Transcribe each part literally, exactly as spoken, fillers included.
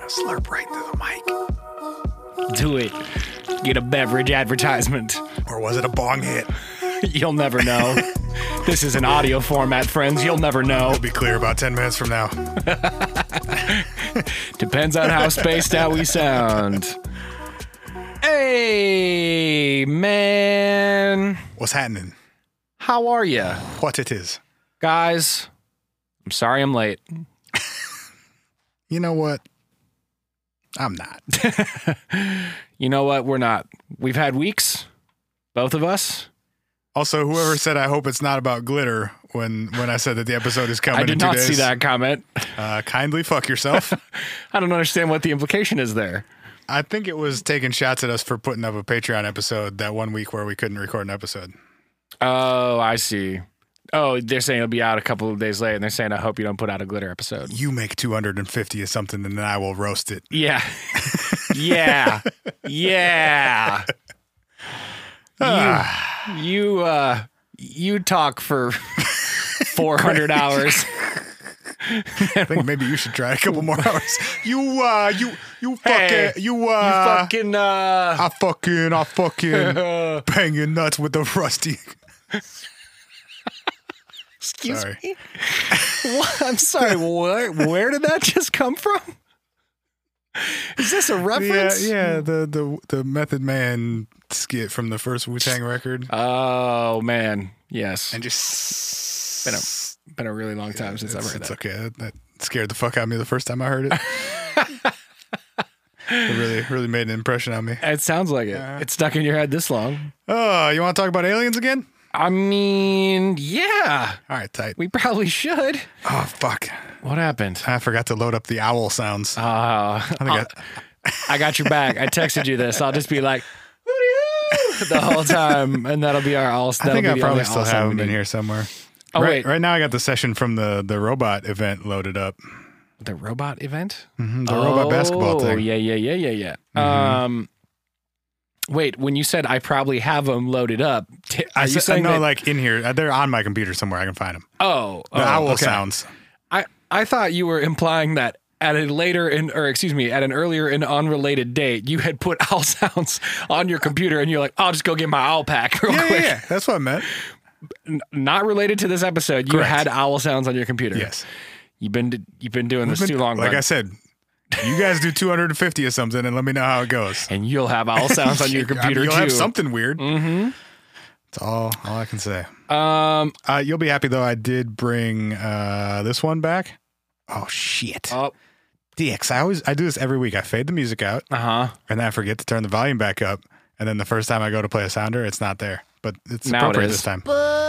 Slurp right through the mic. Do it. Get a beverage advertisement. Or was it a bong hit? You'll never know. This is an audio format, friends. You'll never know. We'll be clear about ten minutes from now. Depends on how spaced out we sound. Hey, man. What's happening? How are you? What it is? Guys, I'm sorry I'm late. You know what? I'm not. You know what? We're not. We've had weeks, both of us. Also, whoever said I hope it's not about glitter when, when I said that the episode is coming I did in two not days, see that comment. Uh, kindly fuck yourself. I don't understand what the implication is there. I think it was taking shots at us for putting up a Patreon episode that one week where we couldn't record an episode. Oh, I see. Oh, they're saying it'll be out a couple of days late, and they're saying, I hope you don't put out a glitter episode. You make two hundred fifty of something, and then I will roast it. Yeah. Yeah. Yeah. You, you, uh, you talk for four hundred hours. I think maybe you should try a couple more hours. You, uh, you, you fucking, Hey, you, uh, you fucking, uh, I fucking, I fucking banging nuts with the rusty. excuse Sorry. me. What? I'm sorry. Where, where did that just come from? Is this a reference? Yeah, yeah, the, the, the Method Man skit from the first Wu-Tang record. Oh man, yes. And just Been a been a really long time since I've it's, heard it's that. okay. That scared the fuck out of me the first time I heard it. It really, really made an impression on me. It sounds like it. Uh, It's stuck in your head this long. Oh, you want to talk about aliens again? I mean, yeah, All right, tight. we probably should. Oh, fuck. What happened? I forgot to load up the owl sounds. Uh, I think I, I got your back. I texted you this. I'll just be like, "Hooty-hoo," the whole time, and that'll be our all. I think I be the probably only still all sound have we them in need. here somewhere. Oh right, wait, right now I got the session from the, the robot event loaded up. the robot event, Mm-hmm, the robot basketball Oh, thing. yeah, yeah, yeah, yeah, yeah. Mhm. Um, wait, when you said I probably have them loaded up, t- are I you said, saying no, that? like in here. They're on my computer somewhere. I can find them. Oh, The oh, owl okay. sounds. I I thought you were implying that at a later in, or excuse me, at an earlier and unrelated date, you had put owl sounds on your computer, and you're like, I'll just go get my owl pack real Yeah, quick. yeah, yeah. That's what I meant. N- Not related to this episode. You Correct. had owl sounds on your computer. Yes. You've been you've been doing We've this been- too long, Like bud. I said, you guys do two hundred fifty of something and let me know how it goes. and you'll have owl sounds on your I mean, computer You'll too. have something weird. Mm-hmm. That's all, all I can say. Um. Uh, you'll be happy, though, I did bring uh, this one back. Oh, shit. Oh. Dicks. I always I do this every week. I fade the music out, Uh huh. and then I forget to turn the volume back up. And then the first time I go to play a sounder, it's not there. But it's Now it appropriate is. this time.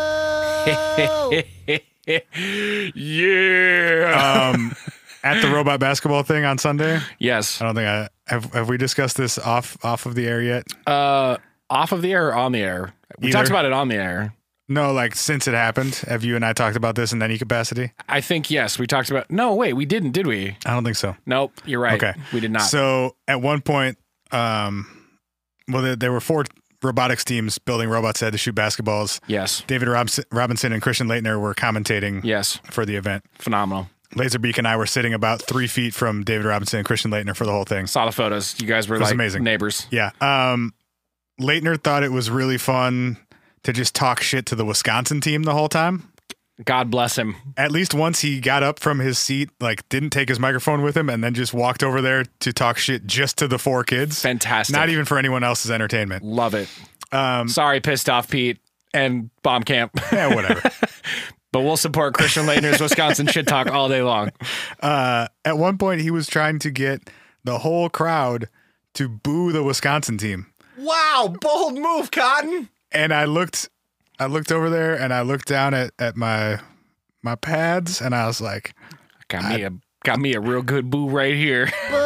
Yeah. Um, at the robot basketball thing on Sunday, yes. I don't think I have. Have we discussed this off off of the air yet? Uh, off of the air or on the air? We Either. talked about it on the air. No, like since it happened, have you and I talked about this in any capacity? I think yes. We talked about. No, wait, we didn't, did we? I don't think so. Nope. You're right. Okay. We did not. So at one point, um, well, there, there were four robotics teams building robots that had to shoot basketballs. yes. David Robinson, Robinson and Christian Leitner were commentating Yes. for the event. Phenomenal. Laserbeak and I were sitting about three feet from David Robinson and Christian Leitner for the whole thing. Saw the photos. You guys were was like amazing. neighbors. Yeah. Um, Leitner thought it was really fun to just talk shit to the Wisconsin team the whole time. God bless him. At least once he got up from his seat, like didn't take his microphone with him, and then just walked over there to talk shit just to the four kids. Fantastic. Not even for anyone else's entertainment. Love it. Um, Sorry, pissed off Pete and Bomb Camp. yeah, whatever. But we'll support Christian Leitner's Wisconsin shit talk all day long. Uh, at one point, he was trying to get the whole crowd to boo the Wisconsin team. Wow, bold move, Cotton. And I looked, I looked over there, and I looked down at, at my my pads, and I was like, Got me a got me a real good boo right here.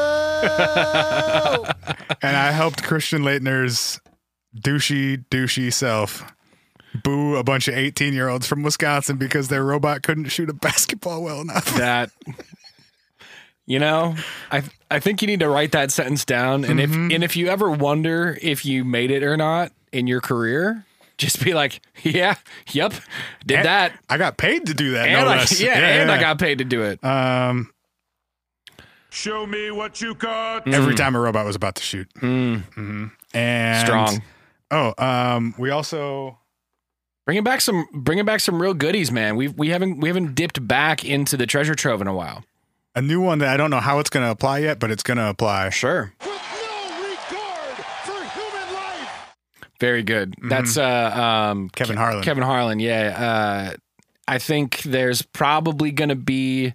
and I helped Christian Leitner's douchey, douchey self boo a bunch of eighteen-year-olds from Wisconsin because their robot couldn't shoot a basketball well enough. That, you know, I I think you need to write that sentence down, and Mhm. if and if you ever wonder if you made it or not in your career, just be like, yeah, yep, did And that, I got paid to do that, and no I, less. yeah, and I got paid to do it. Um, Show me what you got. Every time a robot was about to shoot. Mm. Mm-hmm. And Strong. Oh, um, we also Bringing back some, bringing back some real goodies, man. We we haven't we haven't dipped back into the treasure trove in a while. a new one that I don't know how it's going to apply yet, but it's going to apply. Sure. With no regard for human life. Very good. That's uh, um, Kevin Harlan. Kevin Harlan. Yeah. Uh, I think there's probably going to be,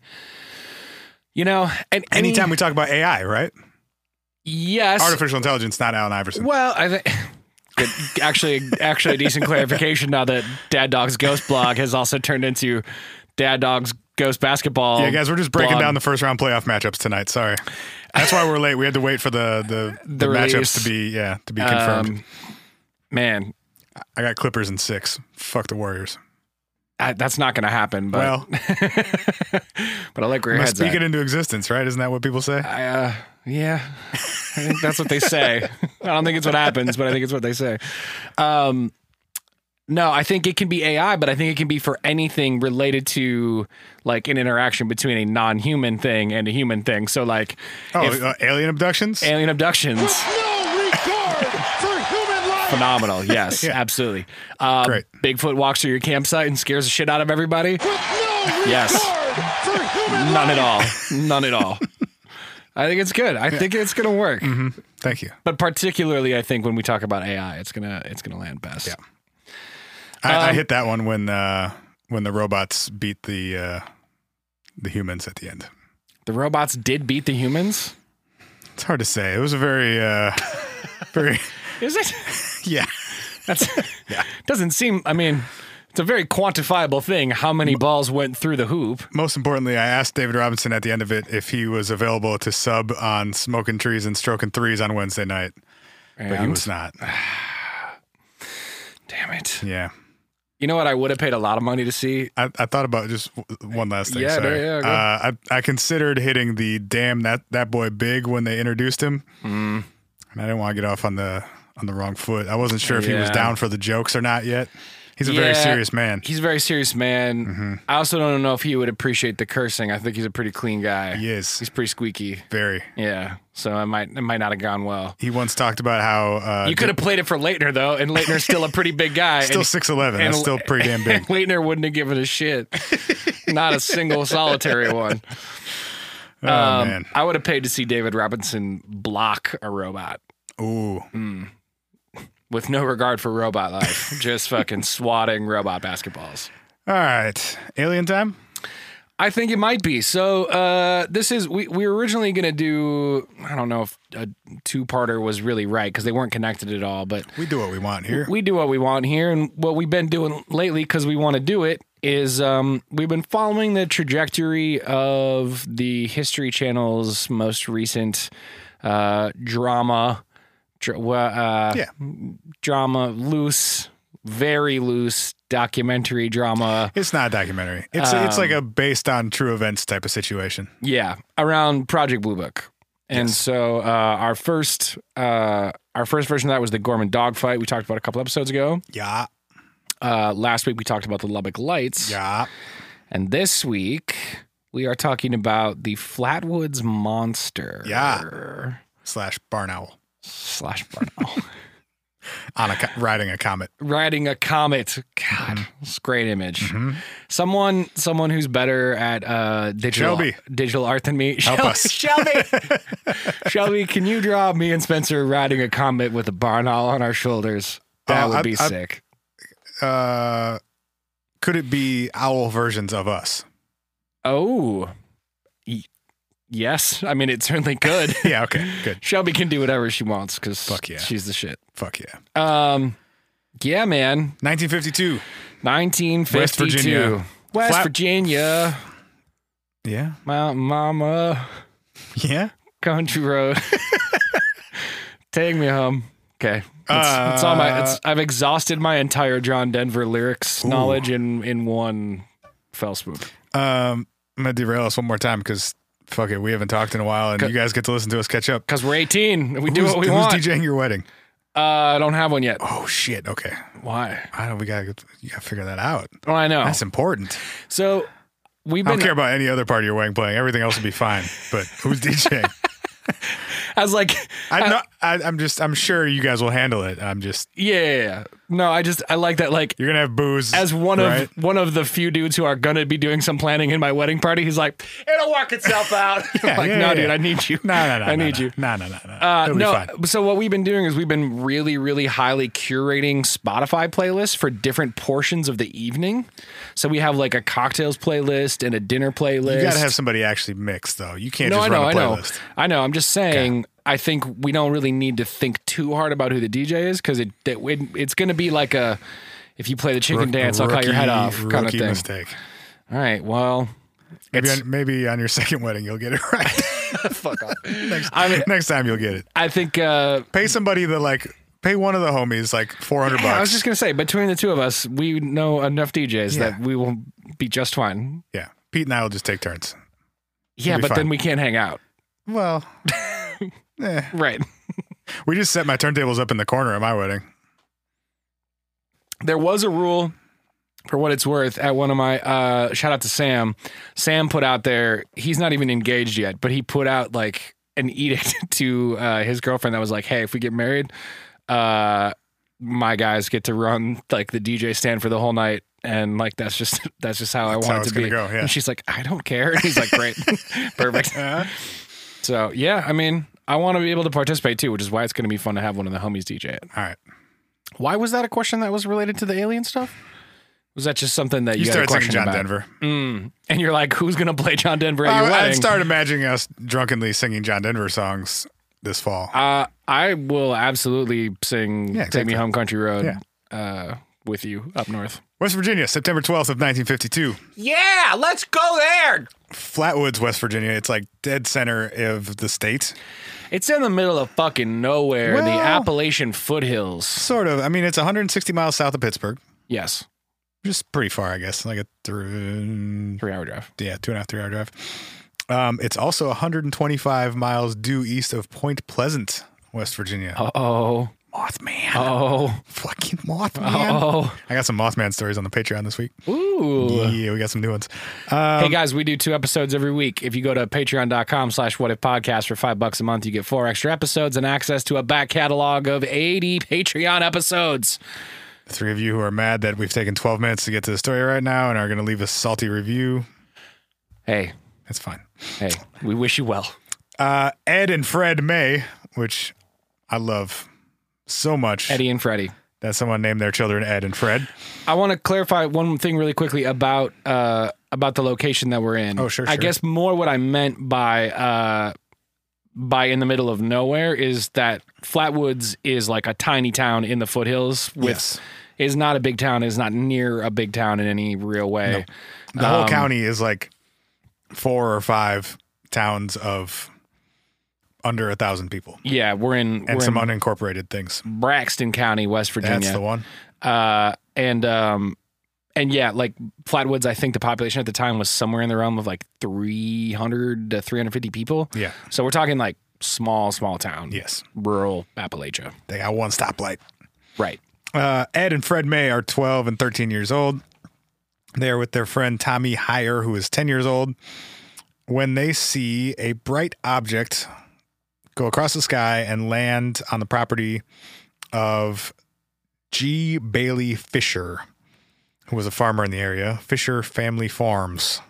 you know, and any, Anytime we talk about A I, right? yes, Artificial intelligence, not Allen Iverson. Well, I think. Good. Actually, actually, a decent clarification now that Dad Dog's Ghost blog has also turned into Dad Dog's Ghost Basketball. Yeah, guys, we're just breaking blog. down the first round playoff matchups tonight. Sorry, that's why we're late. We had to wait for the the, the, The matchups release. to be yeah to be confirmed. Um, man, I got Clippers in six. Fuck the Warriors. I, that's not going to happen. But Well, but I like where your I head's speak at. it into existence, right? Isn't that what people say? I, uh, yeah, I think that's what they say. I don't think it's what happens, but I think it's what they say. Um, no, I think it can be A I, but I think it can be for anything related to like an interaction between a non-human thing and a human thing. So like, Oh, if uh, alien abductions. alien abductions, No regard for human life. phenomenal. Yes, Yeah. absolutely. Um, Great. Bigfoot walks through your campsite and scares the shit out of everybody. With no Yes. regard for human None life. at all. None at all. I think it's good. I think it's gonna work. Thank you. But particularly, I think when we talk about A I, it's gonna it's gonna land best. Yeah. I, I Um, hit that one when uh, when the robots beat the uh, the humans at the end. The robots did beat the humans. It's hard to say. It was a very uh, very Is it? yeah. That's doesn't seem. I mean, it's a very quantifiable thing. How many balls went through the hoop? Most importantly, I asked David Robinson at the end of it if he was available to sub on Smoking Trees and Stroking Threes on Wednesday night, but he And- was not. Damn it! Yeah. You know what? I would have paid a lot of money to see. I, I thought about just w- one last thing. Yeah, sorry. no, yeah, go. uh, I, I considered hitting the damn that, that boy big when they introduced him. Mm. And I didn't want to get off on the on the wrong foot. I wasn't sure if he was Yeah. down for the jokes or not yet. He's a very Yeah. serious man. He's a very serious man. Mm-hmm. I also don't know if he would appreciate the cursing. I think he's a pretty clean guy. He is. He's pretty squeaky. Very. Yeah. So it might it might not have gone well. He once talked about how uh, You could have played it for Leitner though, and Leitner's still a pretty big guy. still and, six eleven. That's and- still pretty damn big. and Leitner wouldn't have given a shit. Not a single solitary one. Oh Um, man. I would have paid to see David Robinson block a robot Ooh. with no regard for robot life, just fucking swatting robot basketballs. All right. Alien time. I think it might be. So uh, this is we, we were originally going to do, I don't know if a two-parter was really right because they weren't connected at all, but We do what we want here. we do what we want here. And what we've been doing lately because we want to do it is um, we've been following the trajectory of the History Channel's most recent uh, drama, dr- uh, yeah. drama, loose, very loose documentary drama. It's not a documentary. It's it's like a based on true events type of situation. Yeah, around Project Blue Book. And Yes. so uh, our first uh, our first version of that was the Gorman dogfight we talked about a couple episodes ago. Yeah. Uh, last week we talked about the Lubbock Lights. Yeah. And this week we are talking about the Flatwoods Monster. Yeah. Slash barn owl Slash barn owl. on a co- riding a comet. Riding a comet. God, it's a great image. Mm-hmm. Someone someone who's better at uh, digital Shelby. digital art than me. Help Shel- us. Shelby. Shelby, can you draw me and Spencer riding a comet with a barn owl on our shoulders? That Uh, would I- be I- sick. Uh, could it be owl versions of us? Oh. Y- yes. I mean, it certainly could. Yeah. Okay. Good. Shelby can do whatever she wants because Fuck yeah. she's the shit. Fuck yeah. Um, yeah, man. nineteen fifty-two. nineteen fifty-two. West Virginia. West Flat- Virginia. Yeah. Mountain Mama. Yeah. Country Road. Take me home. Okay. It's, it's all my. It's, I've exhausted my entire John Denver lyrics knowledge in in one fell swoop. Um, I'm gonna derail us one more time because fuck it, we haven't talked in a while, and you guys get to listen to us catch up. Because we're eighteen. and We do Who's- what we who's want. DJing your wedding? Uh, I don't have one yet. Oh shit. Okay. Why? I don't. We gotta. You gotta figure that out. Oh, I know. That's important. So we've I don't been care about any other part of your wedding playing. Everything else will be fine. But who's DJing? as like I'm not. I, I'm just. I'm sure you guys will handle it. I'm just. yeah, yeah, yeah. No, I just I like that like You're gonna have booze as one right? of one of the few dudes who are gonna be doing some planning in my wedding party. He's like, it'll work itself out. Yeah, like, yeah, no, yeah, dude, yeah. I need you. No, no, no. I no, need no. you. No, no, no, no. Uh, It'll be no, fine. so what we've been doing is we've been really, really highly curating Spotify playlists for different portions of the evening. So we have like a cocktails playlist and a dinner playlist. You gotta have somebody actually mix though. You can't no, just I know, run I a know, playlist. I know. I'm just saying. I think we don't really need to think too hard about who the D J is because it, it it's going to be like a if you play the chicken Rook- dance, I'll cut your head rookie- off kind of rookie thing. mistake. All right, well, Maybe it's- on, maybe on your second wedding you'll get it right. fuck off. next, I mean, next time you'll get it. I think uh, Pay somebody that like pay one of the homies like four hundred yeah, bucks. I was just going to say between the two of us, we know enough D Js Yeah. that we will be just fine. yeah, Pete and I will just take turns. Yeah, be but fine. then we can't hang out. Well, eh. Right. We just set my turntables up in the corner at my wedding. There was a rule, for what it's worth, at one of my uh shout out to Sam. Sam put out there, he's not even engaged yet, but he put out like an edict to uh his girlfriend that was like, hey, if we get married, uh my guys get to run like the D J stand for the whole night. And like that's just that's just how That's I how want it's it to be. gonna go, yeah. And she's like, I don't care. And he's like, great. Perfect. Uh, So yeah, I mean, I want to be able to participate too, which is why it's gonna be fun to have one of the homies D J it. all right. Why was that a question that was related to the alien stuff? Was that just something that you, You had a started singing question John about? Denver. Mm. And you're like, who's going to play John Denver at your I, wedding? I'd start imagining us drunkenly singing John Denver songs this fall. uh, I will absolutely sing Yeah, Take Me exactly. Home Country Road Yeah. uh, with you up north. West Virginia, September twelfth of nineteen fifty-two. Yeah, let's go there. Flatwoods, West Virginia. It's like dead center of the state. It's in the middle of fucking nowhere, in the Well- Appalachian foothills. Sort of. I mean, it's one hundred sixty miles south of Pittsburgh. Yes, Just pretty far, I guess. Like a th- three hour drive. yeah, two and a half, three hour drive. Um, it's also one hundred twenty-five miles due east of Point Pleasant, West Virginia. Uh-oh. Mothman. Oh. Fucking Mothman. Oh. I got some Mothman stories on the Patreon this week. Ooh. Yeah, we got some new ones. Um, Hey guys, we do two episodes every week. If you go to patreon.com slash what if podcast for five bucks a month, you get four extra episodes and access to a back catalog of eighty Patreon episodes. the three of you who are mad that we've taken twelve minutes to get to the story right now and are going to leave a salty review, Hey, it's fine. hey, we wish you well. Uh, Ed and Fred May, which I love so much Eddie and Freddie. that someone named their children Ed and Fred. I want to clarify one thing really quickly about uh, about the location that we're in. Oh, sure, I sure. guess more what I meant by uh, by in the middle of nowhere is that Flatwoods is like a tiny town in the foothills. With Yes. is not a big town. Is not near a big town in any real way. The whole Um, county is like four or five towns of under a thousand people Yeah, we're in and we're some in unincorporated things. Braxton County, West Virginia. That's the one. Uh, and um, and yeah, like Flatwoods, I think the population at the time was somewhere in the realm of like three hundred to three hundred fifty people. Yeah. So we're talking like small, small town. Yes. Rural Appalachia. They got one stoplight. Right. Uh, Ed and Fred May are twelve and thirteen years old. They are with their friend Tommy Heyer, who is ten years old, when they see a bright object go across the sky and land on the property of G. Bailey Fisher, who was a farmer in the area. Fisher Family Farms.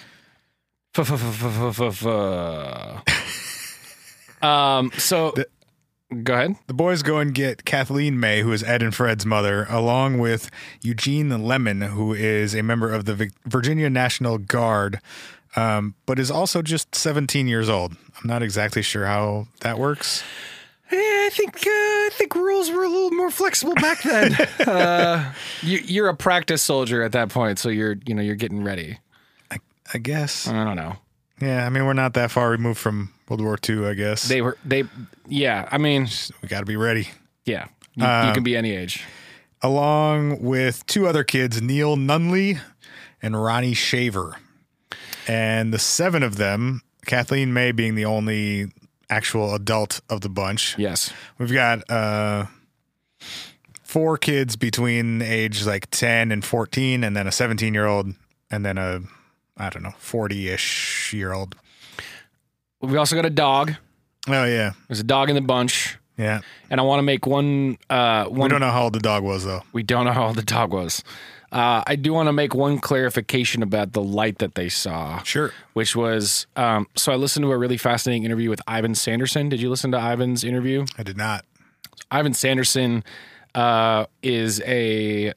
Um. So, The- go ahead. The boys go and get Kathleen May, who is Ed and Fred's mother, along with Eugene Lemon, who is a member of the Vi- Virginia National Guard, um, but is also just seventeen years old. I'm not exactly sure how that works. Yeah, I think uh, I think rules were a little more flexible back then. uh, you, you're a practice soldier at that point, so you're you know you're getting ready. I guess. I don't know. Yeah, I mean, we're not that far removed from World War Two, I guess. They were they. Yeah, I mean, we got to be ready. yeah. You, you Um, can be any age. Along with two other kids, Neil Nunley and Ronnie Shaver. And the seven of them, Kathleen May being the only actual adult of the bunch. Yes. We've got uh, four kids between age like ten and fourteen, and then a seventeen-year-old, and then a I don't know, forty-ish year old. We also got a dog. Oh, yeah. There's a dog in the bunch. Yeah. And I want to make one, uh, one. We don't know how old the dog was, though. We don't know how old the dog was. Uh, I do want to make one clarification about the light that they saw. Sure. Which was, um, so I listened to a really fascinating interview with Ivan Sanderson. Did you listen to Ivan's interview? I did not. Ivan Sanderson uh, is a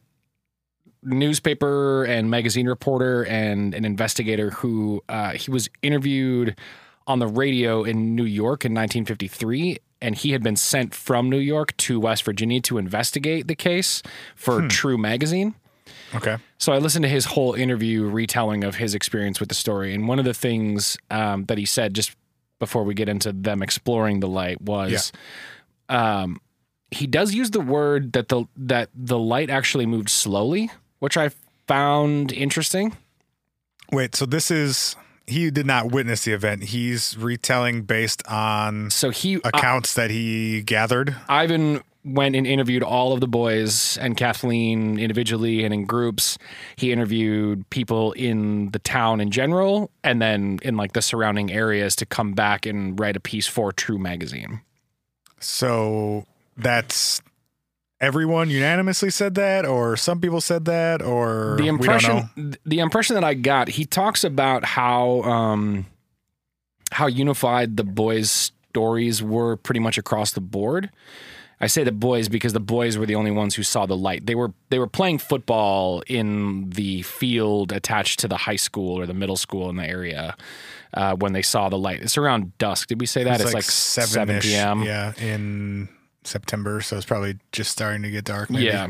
newspaper and magazine reporter and an investigator who uh, he was interviewed on the radio in New York in nineteen fifty-three, and he had been sent from New York to West Virginia to investigate the case for Hmm. True Magazine. Okay. So I listened to his whole interview retelling of his experience with the story, and one of the things um, that he said just before we get into them exploring the light was, um, he does use the word that the that the light actually moved slowly, which I found interesting. Wait, so this is, he did not witness the event. He's retelling based on So he accounts that he gathered. Ivan went and interviewed all of the boys and Kathleen individually and in groups. He interviewed people in the town in general and then in like the surrounding areas to come back and write a piece for True Magazine. So that's everyone unanimously said that, or some people said that, or The we don't impression know. the impression that I got, he talks about how um how unified the boys' stories were pretty much across the board. I say the boys because the boys were the only ones who saw the light. They were they were playing football in the field attached to the high school or the middle school in the area uh, when they saw the light. It's around dusk. Did we say that? It's, like, seven seven-ish, p.m. Yeah, in September, so it's probably just starting to get dark. Maybe. Yeah.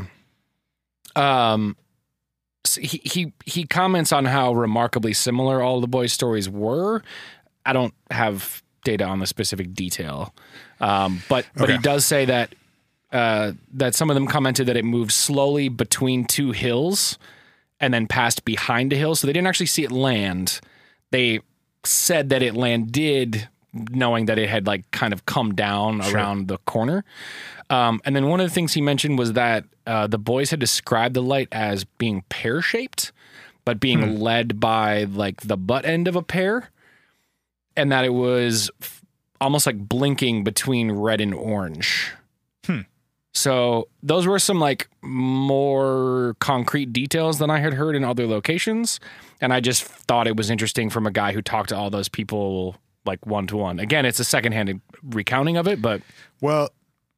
Um, so he he he comments on how remarkably similar all the boys' stories were. I don't have data on the specific detail, um, but but he Okay. does say that uh, that some of them commented that it moved slowly between two hills and then passed behind a hill, so they didn't actually see it land. They said that it landed, knowing that it had like kind of come down Sure. around the corner. Um, and then one of the things he mentioned was that uh, the boys had described the light as being pear-shaped, but being Hmm. led by like the butt end of a pear, and that it was f- almost like blinking between red and orange. Hmm. So those were some like more concrete details than I had heard in other locations. And I just thought it was interesting from a guy who talked to all those people like one to one. Again, it's a secondhand recounting of it, but Well,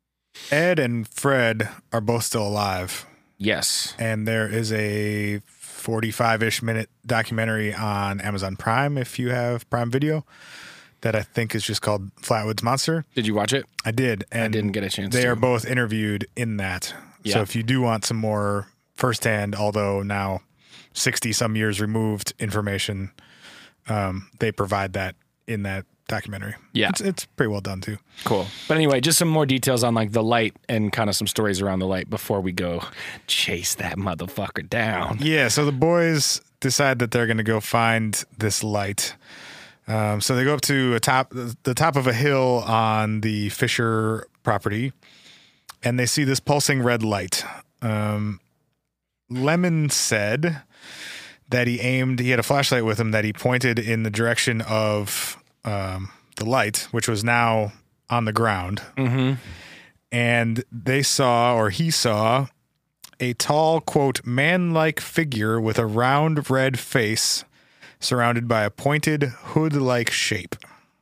Ed and Fred are both still alive, yes. and there is a forty-five-ish minute documentary on Amazon Prime, if you have Prime Video, that I think is just called Flatwoods Monster. Did you watch it? I did, and I didn't get a chance They to. are both interviewed in that. Yeah. So if you do want some more firsthand, although now sixty some years removed information, um, they provide that in that documentary. Yeah. It's, it's pretty well done too. Cool. But anyway, just some more details on like the light and kind of some stories around the light before we go chase that motherfucker down. Yeah. So the boys decide that they're going to go find this light. Um, so they go up to a top, the top of a hill on the Fisher property, and they see this pulsing red light. Um, Lemon said that he aimed, he had a flashlight with him that he pointed in the direction of um, the light, which was now on the ground. Mm-hmm. And they saw, or he saw, a tall, quote, man-like figure with a round red face surrounded by a pointed hood-like shape.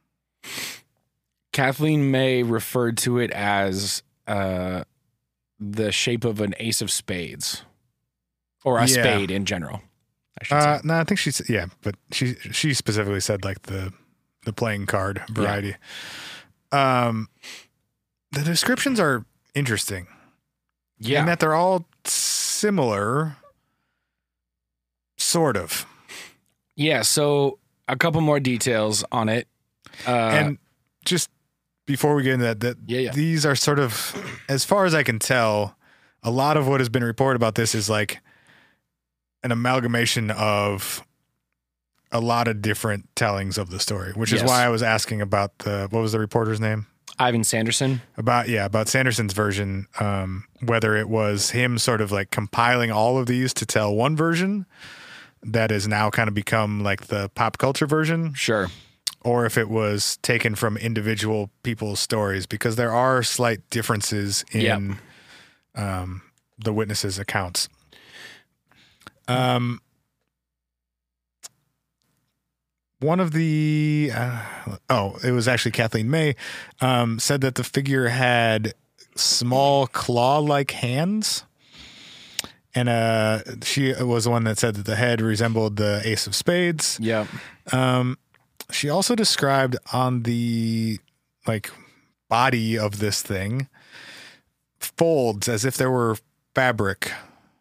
Kathleen May referred to it as uh, the shape of an ace of spades, or a Yeah. spade in general, I should Uh, say. no, I think she's, yeah, but she she specifically said like the the playing card variety. Um, the descriptions are interesting Yeah. in that they're all similar, sort of. Yeah. So a couple more details on it. Uh, and just before we get into that, that Yeah, yeah. these are sort of, as far as I can tell, a lot of what has been reported about this is like an amalgamation of a lot of different tellings of the story, which is Yes. why I was asking about the, what was the reporter's name? Ivan Sanderson. About, yeah, about Sanderson's version, um, whether it was him sort of like compiling all of these to tell one version, that has now kind of become like the pop culture version, Sure. or if it was taken from individual people's stories, because there are slight differences in Yep. um, the witnesses' accounts. Um, one of the, uh, oh, it was actually Kathleen May, um, said that the figure had small claw-like hands. And uh, she was the one that said that the head resembled the ace of spades. Yeah. Um, she also described on the like body of this thing folds as if there were fabric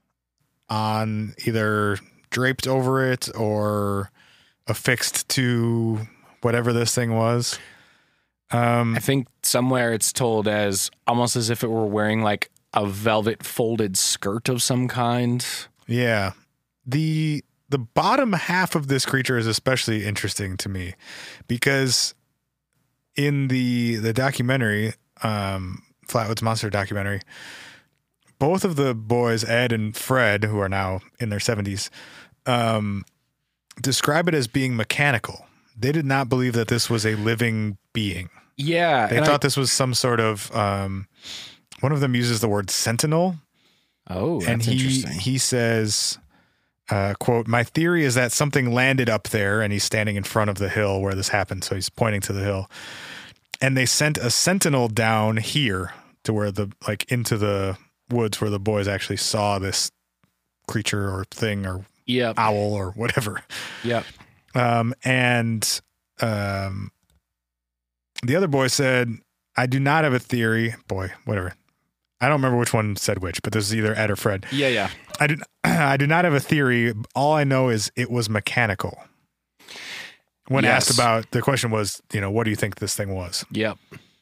on either draped over it or affixed to whatever this thing was. Um, I think somewhere it's told as almost as if it were wearing like a velvet folded skirt of some kind. yeah. The the bottom half of this creature is especially interesting to me because in the the documentary, um, Flatwoods Monster documentary, both of the boys, Ed and Fred, who are now in their seventies, um, describe it as being mechanical. They did not believe that this was a living being. Yeah. They and thought I- this was some sort of, um, one of them uses the word sentinel. Oh, that's and he, interesting. he says, uh, quote, "My theory is that something landed up there," and he's standing in front of the hill where this happened. So he's pointing to the hill, and they sent a sentinel down here to where the, like into the woods where the boys actually saw this creature or thing or Yep. owl or whatever. Yep. Um, and, um, the other boy said, "I do not have a theory." Boy, whatever. I don't remember which one said which, but this is either Ed or Fred. Yeah. Yeah. I do, I do not have a theory. All I know is it was mechanical. When Yes. asked about, the question was, you know, what do you think this thing was? Yep.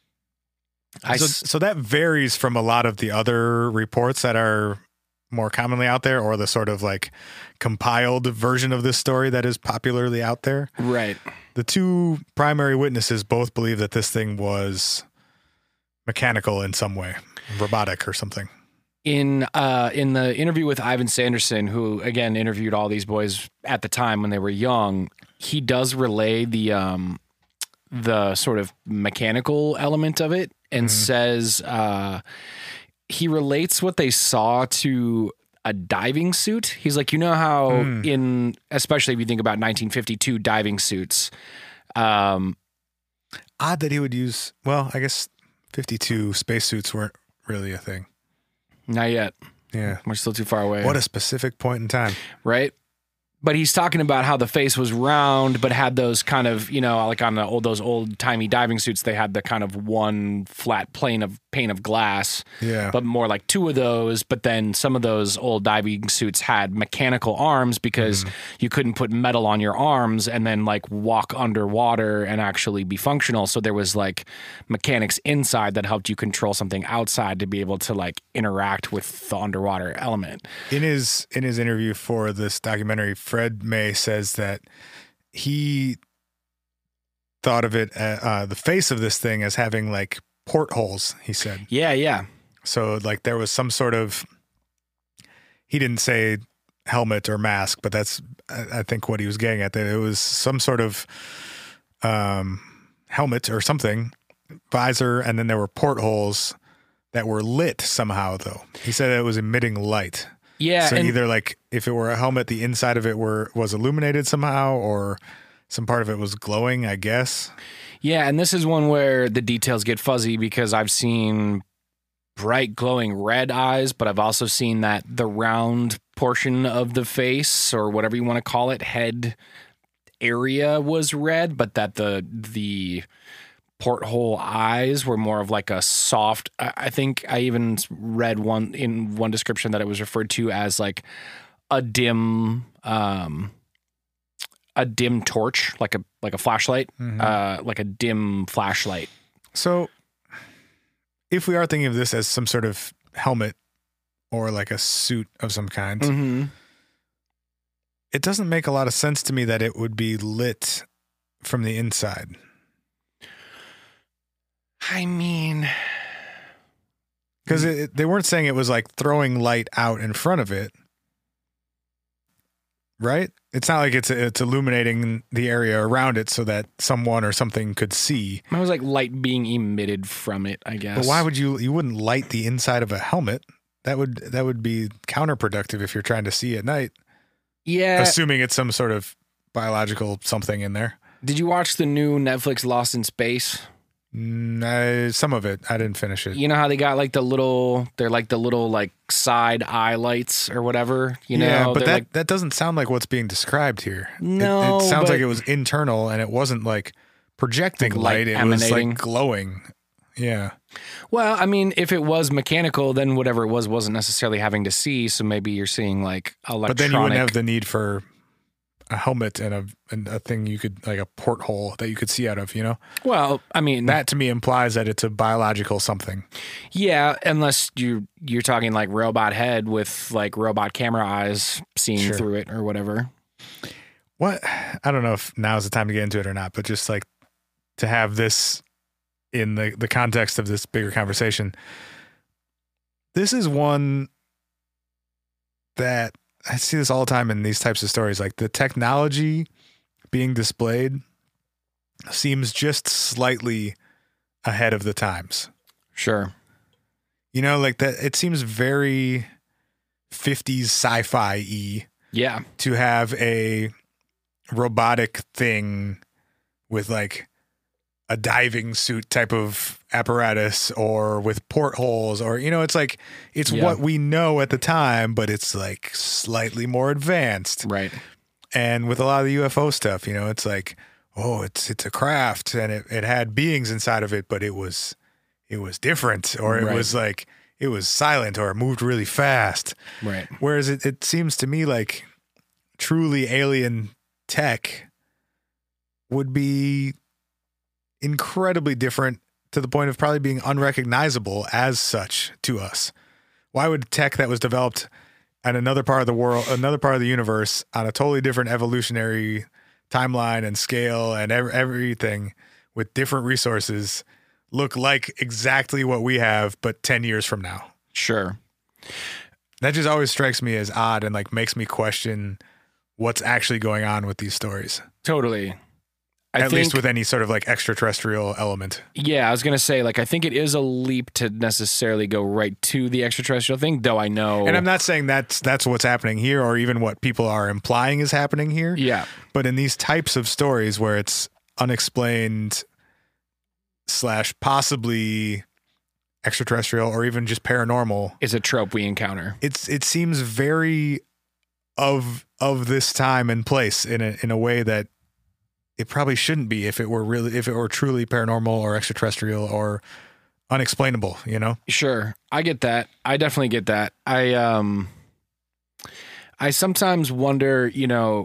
I So, s- so that varies from a lot of the other reports that are more commonly out there, or the sort of like compiled version of this story that is popularly out there. right. The two primary witnesses both believe that this thing was mechanical in some way, robotic or something. In uh in the interview with Ivan Sanderson, who again interviewed all these boys at the time when they were young, he does relay the um the sort of mechanical element of it and says uh he relates what they saw to a diving suit. He's like, you know how in especially if you think about nineteen fifty-two diving suits, um Odd that he would use, well, I guess fifty-two spacesuits weren't really a thing. not yet. Yeah. We're still too far away. What a specific point in time. right? But he's talking about how the face was round, but had those kind of, you know, like on the old those old timey diving suits, they had the kind of one flat plane of pane of glass, Yeah. but more like two of those. But then some of those old diving suits had mechanical arms because you couldn't put metal on your arms and then like walk underwater and actually be functional. So there was like mechanics inside that helped you control something outside to be able to like interact with the underwater element. In his in his interview for this documentary, Fred May says that he thought of it, uh, uh, the face of this thing, as having like portholes. He said Yeah, yeah. so, like there was some sort of. He didn't say helmet or mask, but that's I I think what he was getting at. That it was some sort of um, helmet or something, visor, and then there were portholes that were lit somehow. Though he said it was emitting light. Yeah. So and- either like if it were a helmet, the inside of it were was illuminated somehow, or some part of it was glowing, I guess. Yeah, and this is one where the details get fuzzy because I've seen bright glowing red eyes, but I've also seen that the round portion of the face or whatever you want to call it, head area was red, but that the the porthole eyes were more of like a soft. I I think I even read one in one description that it was referred to as like a dim um a dim torch, like a like a flashlight, uh, like a dim flashlight. So if we are thinking of this as some sort of helmet or like a suit of some kind, Mm-hmm. it doesn't make a lot of sense to me that it would be lit from the inside. I mean, Because they weren't saying it was like throwing light out in front of it. right? It's not like it's it's illuminating the area around it so that someone or something could see. It was like light being emitted from it, I guess. But why would you you wouldn't light the inside of a helmet? That would that would be counterproductive if you're trying to see at night. Yeah. Assuming it's some sort of biological something in there. Did you watch the new Netflix Lost in Space? Mm, I, some of it. I didn't finish it. You know how they got like the little, they're like the little like side eye lights or whatever, you know? Yeah, but They're that, like, that doesn't sound like what's being described here. It- No, It, sounds but- like it was internal and it wasn't like projecting Like light. light It was emanating. like glowing. Yeah. well, I mean, if it was mechanical, then whatever it was wasn't necessarily having to see. So maybe you're seeing like electronic. But then you wouldn't have the need for a helmet and a and a thing you could like a porthole that you could see out of, you know? well, I mean, That to me implies that it's a biological something. yeah, unless you you're talking like robot head with like robot camera eyes seeing Sure. through it or whatever. What I don't know if now's the time to get into it or not, but just like to have this in the, the context of this bigger conversation. This is one that I see this all the time in these types of stories. Like the technology being displayed seems just slightly ahead of the times. Sure. You know, like that it seems very fifties sci-fi-y Yeah. to have a robotic thing with like a diving suit type of apparatus or with portholes or, you know, it's like, it's Yeah. what we know at the time, but it's like slightly more advanced. Right. And with a lot of the U F O stuff, you know, it's like, oh, it's, it's a craft and it, it had beings inside of it, but it was, it was different or it Right. was like, it was silent or it moved really fast. Right. Whereas it, it seems to me like truly alien tech would be incredibly different to the point of probably being unrecognizable as such to us. Why would tech that was developed at another part of the world, another part of the universe on a totally different evolutionary timeline and scale and ev- everything with different resources look like exactly what we have, but ten years from now? Sure. That just always strikes me as odd and like makes me question what's actually going on with these stories. Totally. I At think, least with any sort of like extraterrestrial element. yeah, I was gonna say, like, I think it is a leap to necessarily go right to the extraterrestrial thing, though I know. And I'm not saying that's that's what's happening here or even what people are implying is happening here. Yeah. But in these types of stories where it's unexplained slash possibly extraterrestrial or even just paranormal, Is a trope we encounter. it's it seems very of of this time and place in a in a way that it probably shouldn't be if it were really if it were truly paranormal or extraterrestrial or unexplainable, you know? Sure. I get that. I definitely get that. I um I sometimes wonder, you know,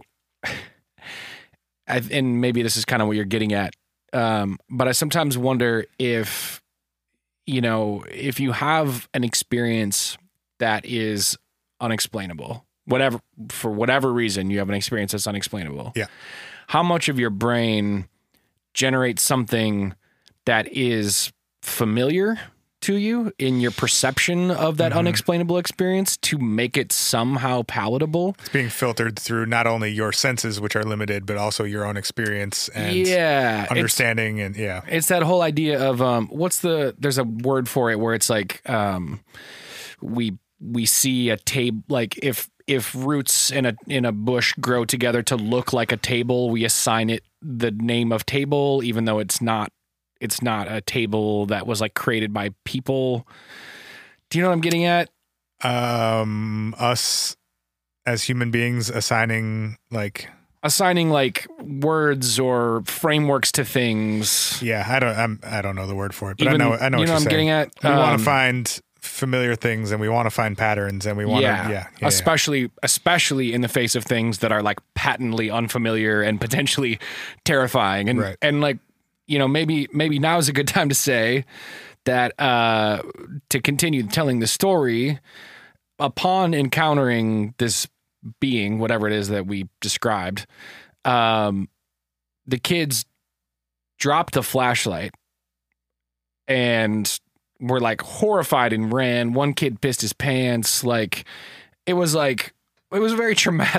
I, and maybe this is kind of what you're getting at. Um, but I sometimes wonder if, you know, if you have an experience that is unexplainable, whatever, for whatever reason, you have an experience that's unexplainable. Yeah. How much of your brain generates something that is familiar to you in your perception of that Mhm. unexplainable experience to make it somehow palatable? It's being filtered through not only your senses, which are limited, but also your own experience and yeah. It's, understanding. And yeah, it's that whole idea of, um, what's the, there's a word for it where it's like, um, we, we see a table, like if, if roots in a, in a bush grow together to look like a table, we assign it the name of table, even though it's not, it's not a table that was like created by people. Do you know what I'm getting at? um, us as human beings assigning like, Assigning like words or frameworks to things. yeah, I don't, I'm, I don't know the word for it, but Even- I know, I know you what know you're what I'm saying. getting at? We want Um, to find familiar things and we want to find patterns and we want yeah, to, yeah, yeah, yeah. especially especially in the face of things that are like patently unfamiliar and potentially terrifying. And Right. and like, you know, maybe maybe now is a good time to say that uh, to continue telling the story, upon encountering this being, whatever it is that we described, um, the kids dropped the flashlight and were like horrified and ran. One kid pissed his pants. Like it was like, it was a very traumatic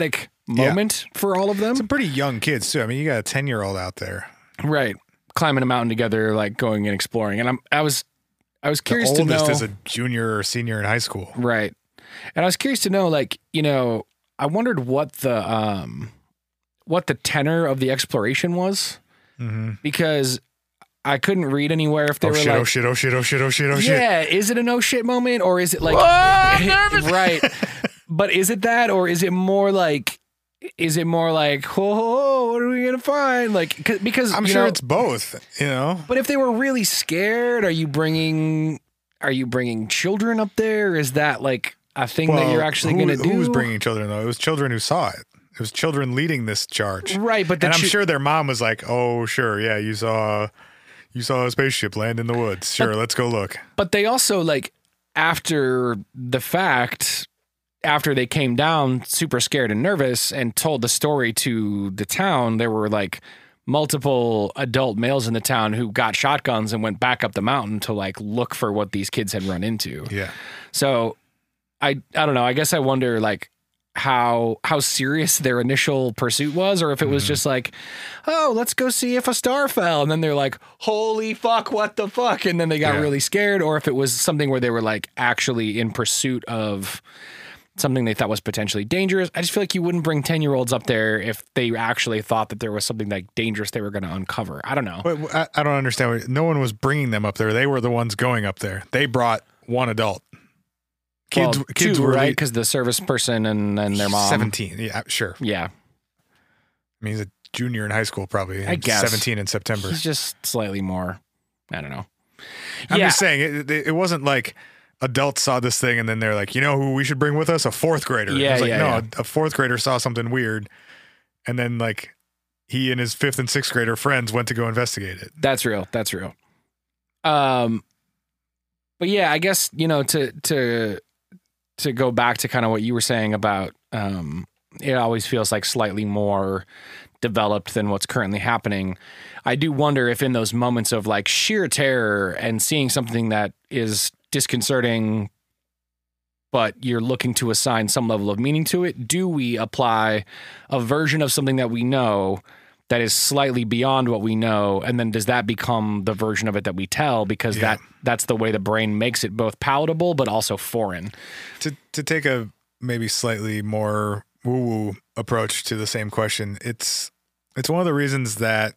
moment yeah. for all of them. Some pretty young kids too. I mean, you got a ten year old out there, right? Climbing a mountain together, like going and exploring. And I'm, I was, I was curious the to know. oldest is a junior or senior in high school, right? And I was curious to know, like, you know, I wondered what the, um, what the tenor of the exploration was, mm-hmm. because I couldn't read anywhere if they oh, were shit, like, oh shit, oh shit, oh shit, oh shit, oh shit. Yeah, is it a no shit moment or is it like, Whoa, right? But is it that, or is it more like, is it more like, oh, what are we gonna find? Like, because I'm you sure know, it's both, you know. But if they were really scared, are you bringing, are you bringing children up there? Is that like a thing well, that you're actually who, gonna do? Who was bringing children though? It was children who saw it. It was children leading this charge, right? But and I'm chi- sure their mom was like, "Oh, sure, yeah, you saw, you saw a spaceship land in the woods. Sure, but, let's go look." But they also like after the fact. After they came down super scared and nervous and told the story to the town, there were like multiple adult males in the town who got shotguns and went back up the mountain to like look for what these kids had run into. Yeah. So I, I don't know. I guess I wonder like how, how serious their initial pursuit was, or if it was mm-hmm. just like, oh, let's go see if a star fell. And then they're like, holy fuck, what the fuck? And then they got yeah. really scared, or if it was something where they were like actually in pursuit of something they thought was potentially dangerous. I just feel like you wouldn't bring ten-year-olds up there if they actually thought that there was something like dangerous they were going to uncover. I don't know. But I, I don't understand. No one was bringing them up there. They were the ones going up there. They brought one adult. Kids, well, kids two, were right? Because the service person and, and their mom. seventeen. Yeah, sure. Yeah. I mean, he's a junior in high school, probably. I guess. seventeen in September. He's just slightly more, I don't know. I'm yeah. just saying, it, it, it wasn't like adults saw this thing and then they're like, you know who we should bring with us? A fourth grader. Yeah, I was like, yeah, no, yeah. A, a fourth grader saw something weird. And then like he and his fifth and sixth grader friends went to go investigate it. That's real. That's real. Um, but yeah, I guess, you know, to, to, to go back to kind of what you were saying about, um, it always feels like slightly more developed than what's currently happening. I do wonder if in those moments of like sheer terror and seeing something that is disconcerting, but you're looking to assign some level of meaning to it, do we apply a version of something that we know that is slightly beyond what we know, and then does that become the version of it that we tell, because yeah. that that's the way the brain makes it both palatable but also foreign? To to take a maybe slightly more woo-woo approach to the same question, it's it's one of the reasons that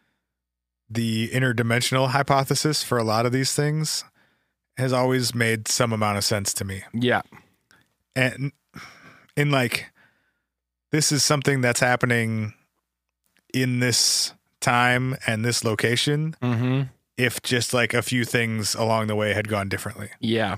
the interdimensional hypothesis for a lot of these things has always made some amount of sense to me. Yeah. And in like, this is something that's happening in this time and this location. Mm-hmm. If just like a few things along the way had gone differently. Yeah.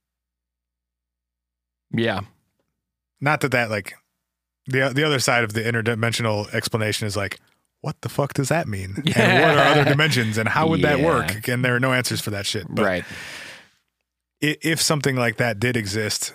Yeah. Not that that like the, the other side of the interdimensional explanation is like, what the fuck does that mean? Yeah. And what are other dimensions and how would yeah. that work? And there are no answers for that shit. But right. If something like that did exist,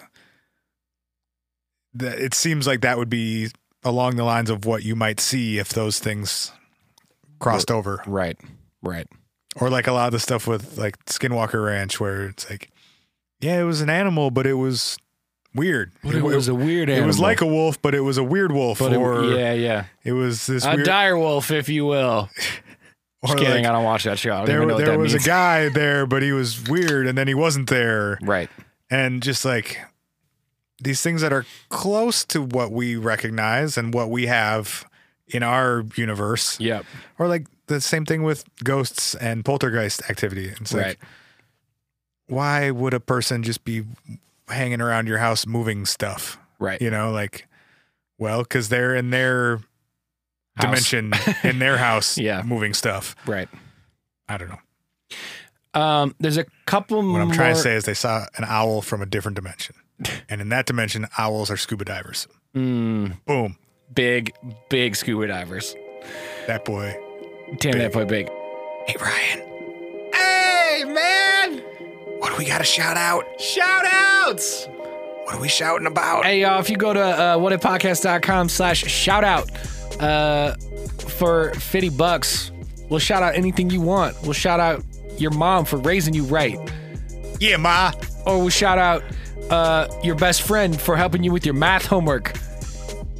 that it seems like that would be along the lines of what you might see if those things crossed over. Right. Right. Or like a lot of the stuff with like Skinwalker Ranch, where it's like, yeah, it was an animal, but it was weird. But it, it was a weird animal. It was like a wolf, but it was a weird wolf. But or it, yeah, yeah. It was this a weird, dire wolf, if you will. Just or kidding, like, I don't watch that show. I don't there even know what there that was means. a guy there, but he was weird, and then he wasn't there. Right. And just like these things that are close to what we recognize and what we have in our universe. Yep. Or like the same thing with ghosts and poltergeist activity. It's like, right. why would a person just be hanging around your house moving stuff? Right. You know, like, well, because they're in their house. dimension, in their house, yeah. moving stuff. Right. I don't know. Um, there's a couple more. What I'm trying to say is they saw an owl from a different dimension. And in that dimension, owls are scuba divers. Mm, Boom. big, big scuba divers. That boy. Damn, big. that boy big. Hey, Ryan. Hey, man. What do we got to shout out? Shout outs. What are we shouting about? Hey, y'all, if you go to uh, whatifpodcast.com slash shout out uh, for fifty bucks, we'll shout out anything you want. We'll shout out your mom for raising you right. Yeah, ma. Or we'll shout out uh, your best friend for helping you with your math homework.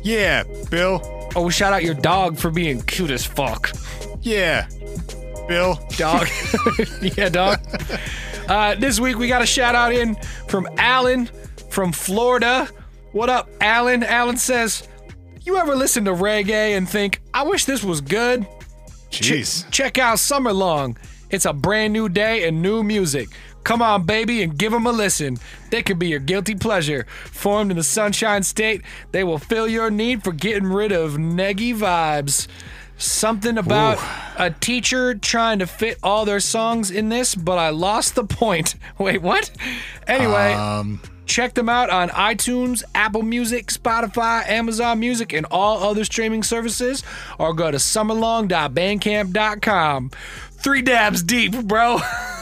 Yeah, Bill. Oh, shout out your dog for being cute as fuck. Yeah, Bill. Dog. Yeah, dog. Uh, this week we got a shout out in from Alan from Florida. What up, Alan? Alan says, you ever listen to reggae and think, I wish this was good? Jeez. Ch- check out Summerlong. It's a brand new day and new music. Come on, baby, and give them a listen. They could be your guilty pleasure. Formed in the Sunshine State, they will fill your need for getting rid of neggy vibes. Something about Ooh. a teacher trying to fit all their songs in this, but I lost the point. Wait, what? Anyway, Um, check them out on iTunes, Apple Music, Spotify, Amazon Music, and all other streaming services, or go to summerlong dot bandcamp dot com. Three dabs deep, bro.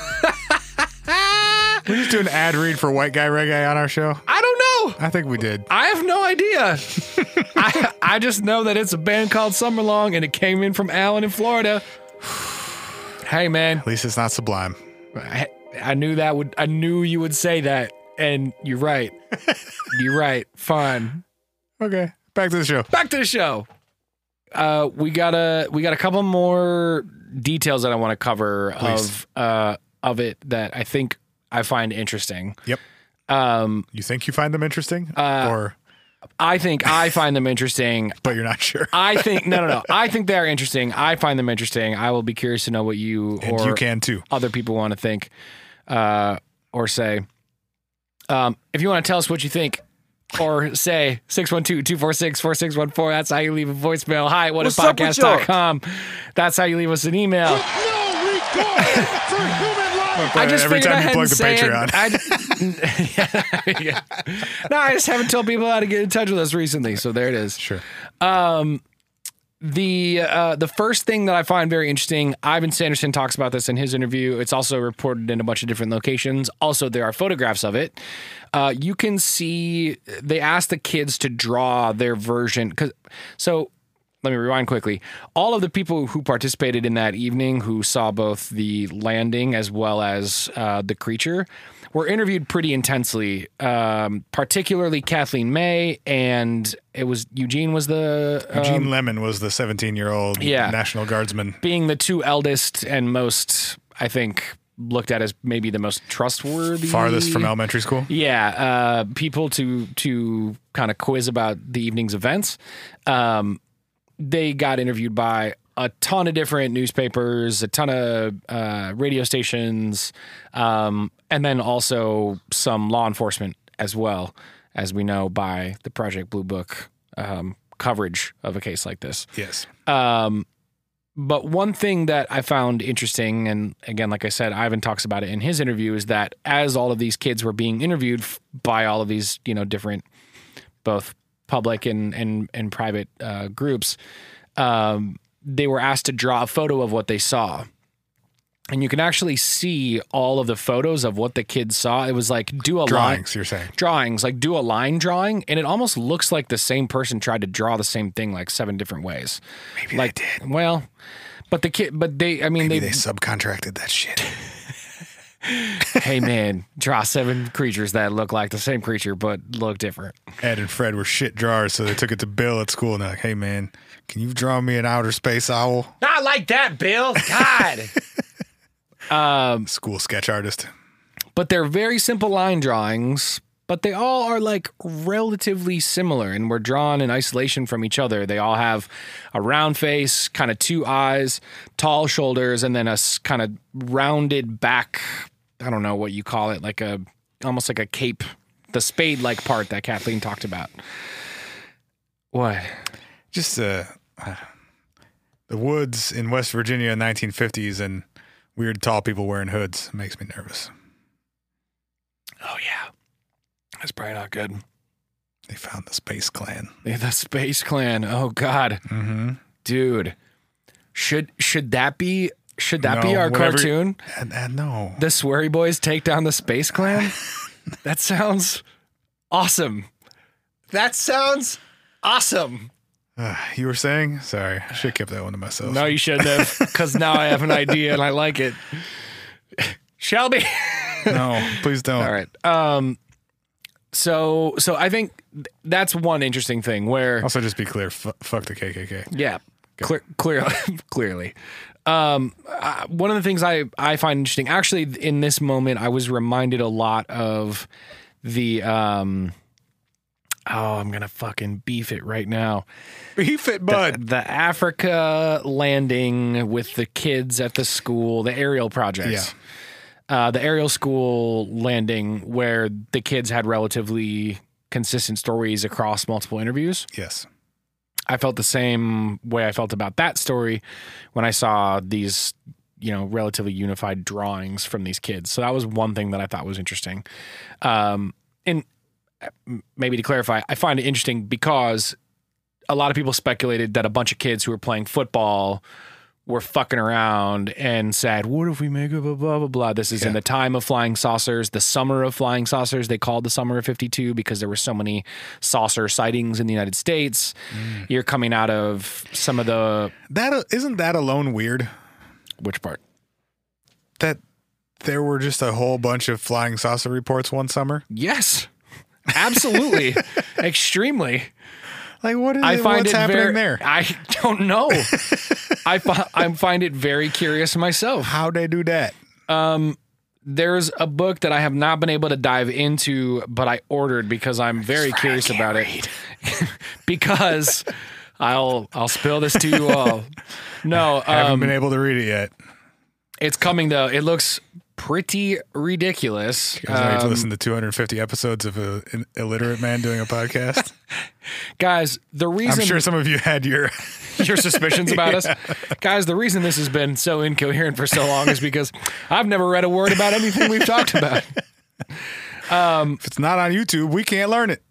we just do an ad read for White Guy Reggae on our show. I don't know. I think we did. I have no idea. I I just know that it's a band called Summerlong, and it came in from Allen in Florida. Hey, man. At least it's not Sublime. I, I knew that would. I knew you would say that, and you're right. You're right. Fine. Okay, back to the show. Back to the show. Uh, we got a we got a couple more details that I want to cover Please. of uh of it that I think I find interesting. Yep. Um, You think you find them interesting, Uh, or I think I find them interesting. but you're not sure? I think no, no, no. I think they're interesting. I find them interesting. I will be curious to know what you And or you can too. other people want to think uh, or say. Um, if you want to tell us what you think or say six one two, two four six, four six one four, that's how you leave a voicemail. Hi, what is What's up with podcast dot com. That's how you leave us an email. No regard for human life. I just Every figured time I you had plug to the say Patreon. It. I, yeah, yeah. No, I just haven't told people how to get in touch with us recently, so there it is. Sure. The uh, the first thing that I find very interesting, Ivan Sanderson talks about this in his interview. It's also reported in a bunch of different locations. Also, there are photographs of it. Uh, you can see they asked the kids to draw their version. Cause, so let me rewind quickly. All of the people who participated in that evening, who saw both the landing as well as uh, the creature, were interviewed pretty intensely, um, particularly Kathleen May, and it was Eugene was the um, Eugene Lemon was the seventeen-year-old Yeah. National Guardsman. being the two eldest and most, I think, looked at as maybe the most trustworthy, Farthest from elementary school. Yeah, uh, people to to kind of quiz about the evening's events. Um, they got interviewed by a ton of different newspapers, a ton of uh, radio stations, um, and then also some law enforcement as well, as we know by the Project Blue Book um, coverage of a case like this. Yes. Um, but one thing that I found interesting, and again, like I said, Ivan talks about it in his interview, is that as all of these kids were being interviewed f- by all of these, you know, different, both public and and, and private uh, groups, um, they were asked to draw a photo of what they saw. And you can actually see all of the photos of what the kids saw. It was like, do a Drawings, line, you're saying. drawings, like do a line drawing, and it almost looks like the same person tried to draw the same thing like seven different ways. Maybe like, they did. Well, but the kid, but they, I mean, Maybe they, they subcontracted that shit. hey man, draw seven creatures that look like the same creature but look different. Ed and Fred were shit drawers, so they took it to Bill at school, and they're like, hey, man, can you draw me an outer space owl? Not like that, Bill. God. um, School sketch artist. but they're very simple line drawings, but they all are like relatively similar and were drawn in isolation from each other. They all have a round face, kind of two eyes, tall shoulders, and then a kind of rounded back. I don't know what you call it, like a almost like a cape, the spade-like part that Kathleen talked about. What? Just uh, the woods in West Virginia in the nineteen fifties and weird tall people wearing hoods makes me nervous. Oh yeah, that's probably not good. They found the Space Clan. The Space Clan. Oh God, Mm-hmm. dude, should should that be should that be No, our whatever- cartoon? And, and no. The Sweary Boys take down the Space Clan? That sounds awesome. That sounds awesome. Uh, you were saying? Sorry. I should have kept that one to myself. No, you shouldn't have, because now I have an idea and I like it. Shelby. No, please don't. All right. Um, So, so I think th- that's one interesting thing where, Also, just be clear, f- fuck the K K K. yeah, clear, clear, clearly. Um, uh, one of the things I, I find interesting, actually, in this moment, I was reminded a lot of the, um, oh, I'm going to fucking beef it right now. Beef it, bud. The, the Africa landing with the kids at the school, the aerial projects. Yeah. Uh, the aerial school landing where the kids had relatively consistent stories across multiple interviews. Yes. I felt the same way I felt about that story when I saw these, you know, relatively unified drawings from these kids. So that was one thing that I thought was interesting. Um, and maybe to clarify, I find it interesting because a lot of people speculated that a bunch of kids who were playing football were fucking around and said, what if we make a blah, blah, blah, blah. This is Yeah. in the time of flying saucers, the summer of flying saucers. They called the summer of fifty-two because there were so many saucer sightings in the United States. Mm. You're coming out of some of the... That isn't that alone weird? Which part? That there were just a whole bunch of flying saucer reports one summer? Yes, absolutely. Extremely. Like, what is I it, find what's it happening very, there? I don't know. I, fi- I find it very curious myself. How'd they do that? Um, there's a book that I have not been able to dive into, but I ordered because I'm very curious about it. Because I'll I'll spill this to you all. No, Haven't um, been able to read it yet. it's coming though. It looks pretty ridiculous. You guys need to Um, listen to two hundred fifty episodes of a, an illiterate man doing a podcast. guys, the reason I'm sure some of you had your your suspicions about us. Guys, the reason this has been so incoherent for so long is because I've never read a word about anything we've talked about. if it's not on YouTube, we can't learn it.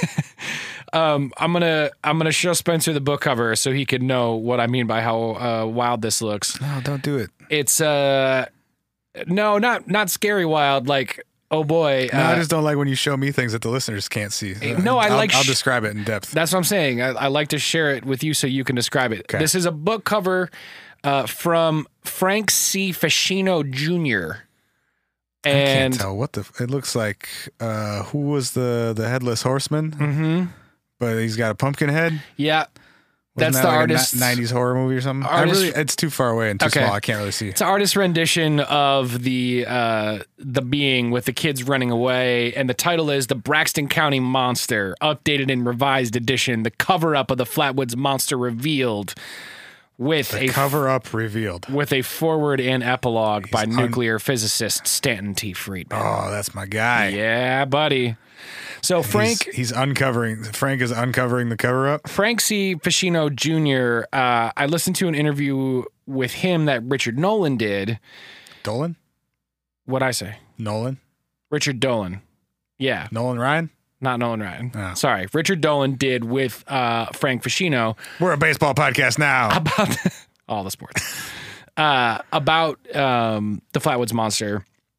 Um, I'm gonna I'm gonna show Spencer the book cover so he could know what I mean by how uh, wild this looks. No, don't do it. It's uh, no, not not scary wild. Like, oh boy, No, uh, I just don't like when you show me things that the listeners can't see. no, I I'll, like I'll sh- describe it in depth. that's what I'm saying. I, I like to share it with you so you can describe it. Okay. This is a book cover uh, from Frank C. Ficino Junior I And can't tell what the. It looks like. Uh, who was the the headless horseman? Mhm. But he's got a pumpkin head. yeah, Wasn't that's that the like artist. a nineties horror movie or something. I Artist- really, it's too far away and too Okay. small. I can't really see. It's an artist rendition of the uh, the being with the kids running away, and the title is "The Braxton County Monster," updated and revised edition. The cover up of the Flatwoods Monster revealed with The a cover up revealed. with a forward and epilogue by un- nuclear physicist Stanton T. Friedman. Oh, that's my guy. Yeah, buddy. So Frank He's, he's uncovering. Frank is uncovering the cover up. Frank C. Ficino Junior Uh, I listened to an interview with him that Richard Nolan did. Dolan? What'd I say? Nolan? Richard Dolan. Yeah. Nolan Ryan? Not Nolan Ryan. Oh. Sorry. Richard Dolan did with uh, Frank Ficino We're a baseball podcast now. about all the sports. uh, about um, the Flatwoods Monster.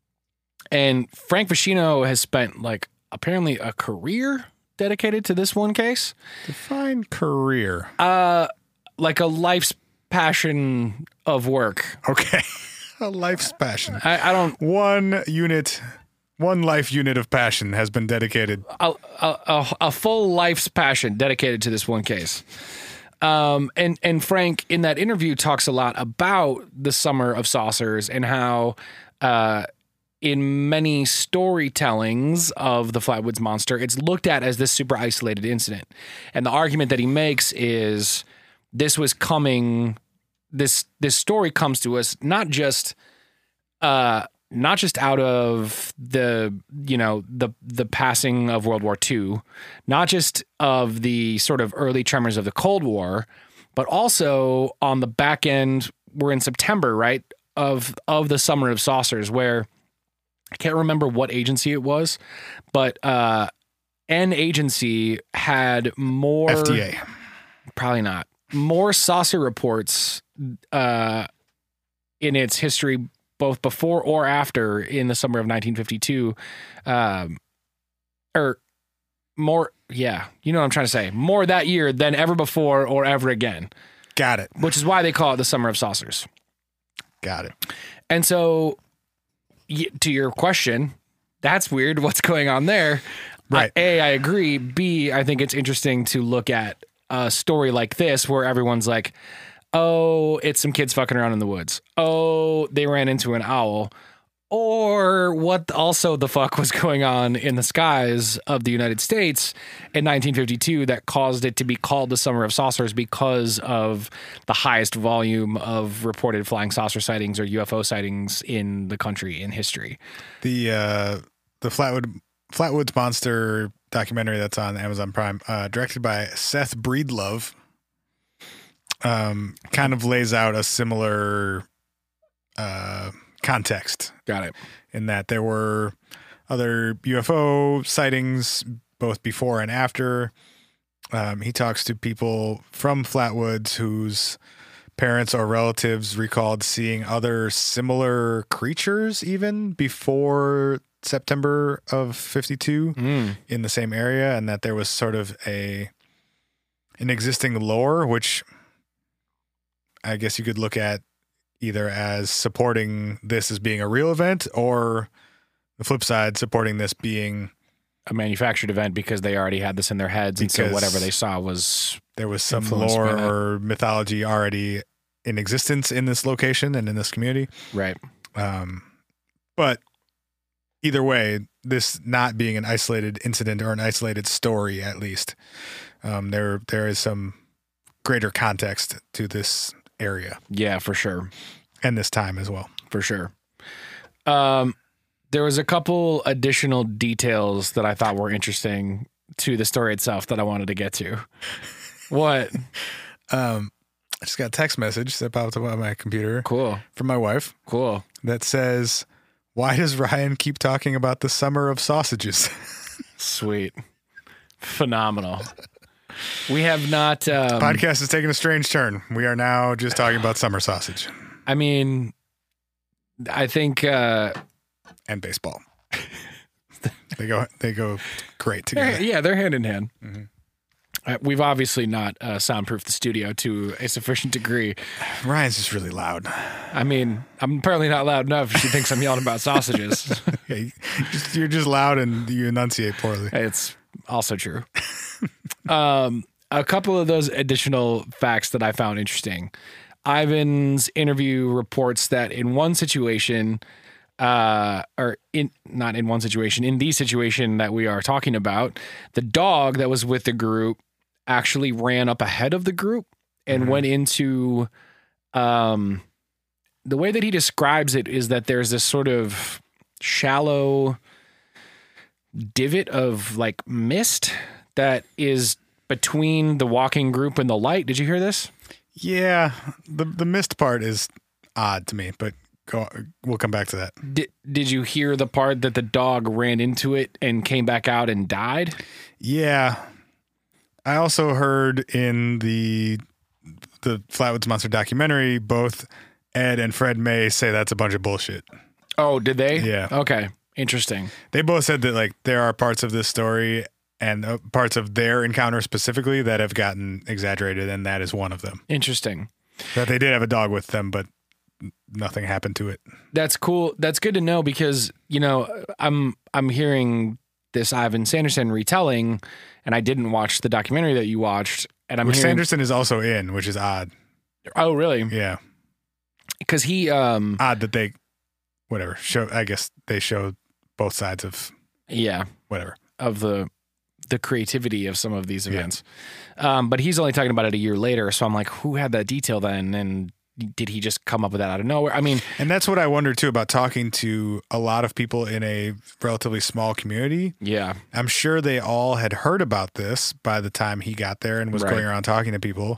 And Frank Ficino has spent like apparently a career dedicated to this one case. Define career. Uh, like a life's passion of work. Okay. A life's passion. I, I don't One unit, one life unit of passion has been dedicated. a, a, a, a full life's passion dedicated to this one case. Um, and, and Frank in that interview talks a lot about the Summer of Saucers and how, uh, in many storytellings of the Flatwoods Monster, it's looked at as this super isolated incident. And the argument that he makes is this was coming, this, this story comes to us not just, uh, not just out of the, you know, the the passing of World War Two, not just of the sort of early tremors of the Cold War, but also on the back end, we're in September, right, of of the Summer of Saucers, where I can't remember what agency it was, but uh, an agency had more F D A. probably not more saucer reports uh, in its history, both before or after in the summer of nineteen fifty-two, um, or more. Yeah, you know what I'm trying to say. More that year than ever before or ever again, Got it. which is why they call it the Summer of Saucers. Got it. And so, y- to your question, that's weird. What's going on there? Right. I, A, I agree. B, I think it's interesting to look at a story like this where everyone's like, oh, it's some kids fucking around in the woods. Oh, they ran into an owl. Or what also the fuck was going on in the skies of the United States in nineteen fifty-two that caused it to be called the Summer of Saucers because of the highest volume of reported flying saucer sightings or U F O sightings in the country in history. The uh, the Flatwood Flatwoods Monster documentary that's on Amazon Prime, uh, directed by Seth Breedlove, um, kind of lays out a similar uh, context. Got it. In that there were other U F O sightings both before and after. Um, he talks to people from Flatwoods whose parents or relatives recalled seeing other similar creatures even before September of fifty-two Mm. in the same area, and that there was sort of a an existing lore, which I guess you could look at either as supporting this as being a real event, or the flip side, supporting this being A manufactured event because they already had this in their heads. And so Because- whatever they saw was there was some influenced by lore that. or mythology already in existence in this location and in this community. right. Um, but either way, this not being an isolated incident or an isolated story, at least, um, there there is some greater context to this area Yeah, for sure. and this time as well. For sure. Um, there was a couple additional details that I thought were interesting to the story itself that I wanted to get to. What? Um, I just got a text message that popped up on my computer Cool. from my wife Cool. that says, "Why does Ryan keep talking about the summer of sausages?" Sweet. Phenomenal. We have not. Um, Podcast is taking a strange turn. We are now just talking about summer sausage I mean, I think. Uh, and baseball. they go they go great they're- together. yeah, they're hand in hand. Mhm. Uh, we've obviously not uh, soundproofed the studio to a sufficient degree. Ryan's just really loud. I mean, I'm apparently not loud enough. She thinks I'm yelling about sausages. Yeah, you- just- you're just loud and you enunciate poorly. It's also true. um, a couple of those additional facts that I found interesting. Ivan's interview reports that in one situation, uh, or in not in one situation, in the situation that we are talking about, the dog that was with the group actually ran up ahead of the group and Mhm. went into, um, the way that he describes it is that there's this sort of shallow divot of like mist that is between the walking group and the light. Did you hear this? Yeah, the the missed part is odd to me, but go, we'll come back to that. Did, did you hear the part that the dog ran into it and came back out and died? Yeah, I also heard in the the Flatwoods Monster documentary, both Ed and Fred May say that's a bunch of bullshit. Oh, did they? Yeah. Okay. Interesting. They both said that like there are parts of this story and uh, parts of their encounter specifically that have gotten exaggerated, and that is one of them. Interesting. That they did have a dog with them, but nothing happened to it. That's cool. That's good to know because, you know, I'm I'm hearing this Ivan Sanderson retelling, and I didn't watch the documentary that you watched. And I'm Which hearing, Sanderson is also in, which is odd. oh, really? Yeah, Because he, um, odd that they, whatever. Show. I guess they showed both sides of yeah, whatever. of the the creativity of some of these events. Um, but he's only talking about it a year later, so I'm like, who had that detail then? And did he just come up with that out of nowhere? I mean, And that's what I wonder too about talking to a lot of people in a relatively small community. yeah, I'm sure they all had heard about this by the time he got there and was Right. going around talking to people.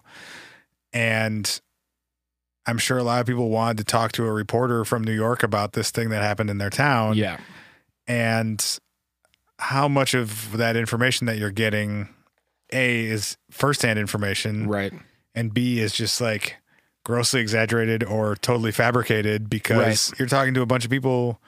And I'm sure a lot of people wanted to talk to a reporter from New York about this thing that happened in their town. yeah, And how much of that information that you're getting, A, is firsthand information, right, and B, is just like grossly exaggerated or totally fabricated because you're talking to a bunch of people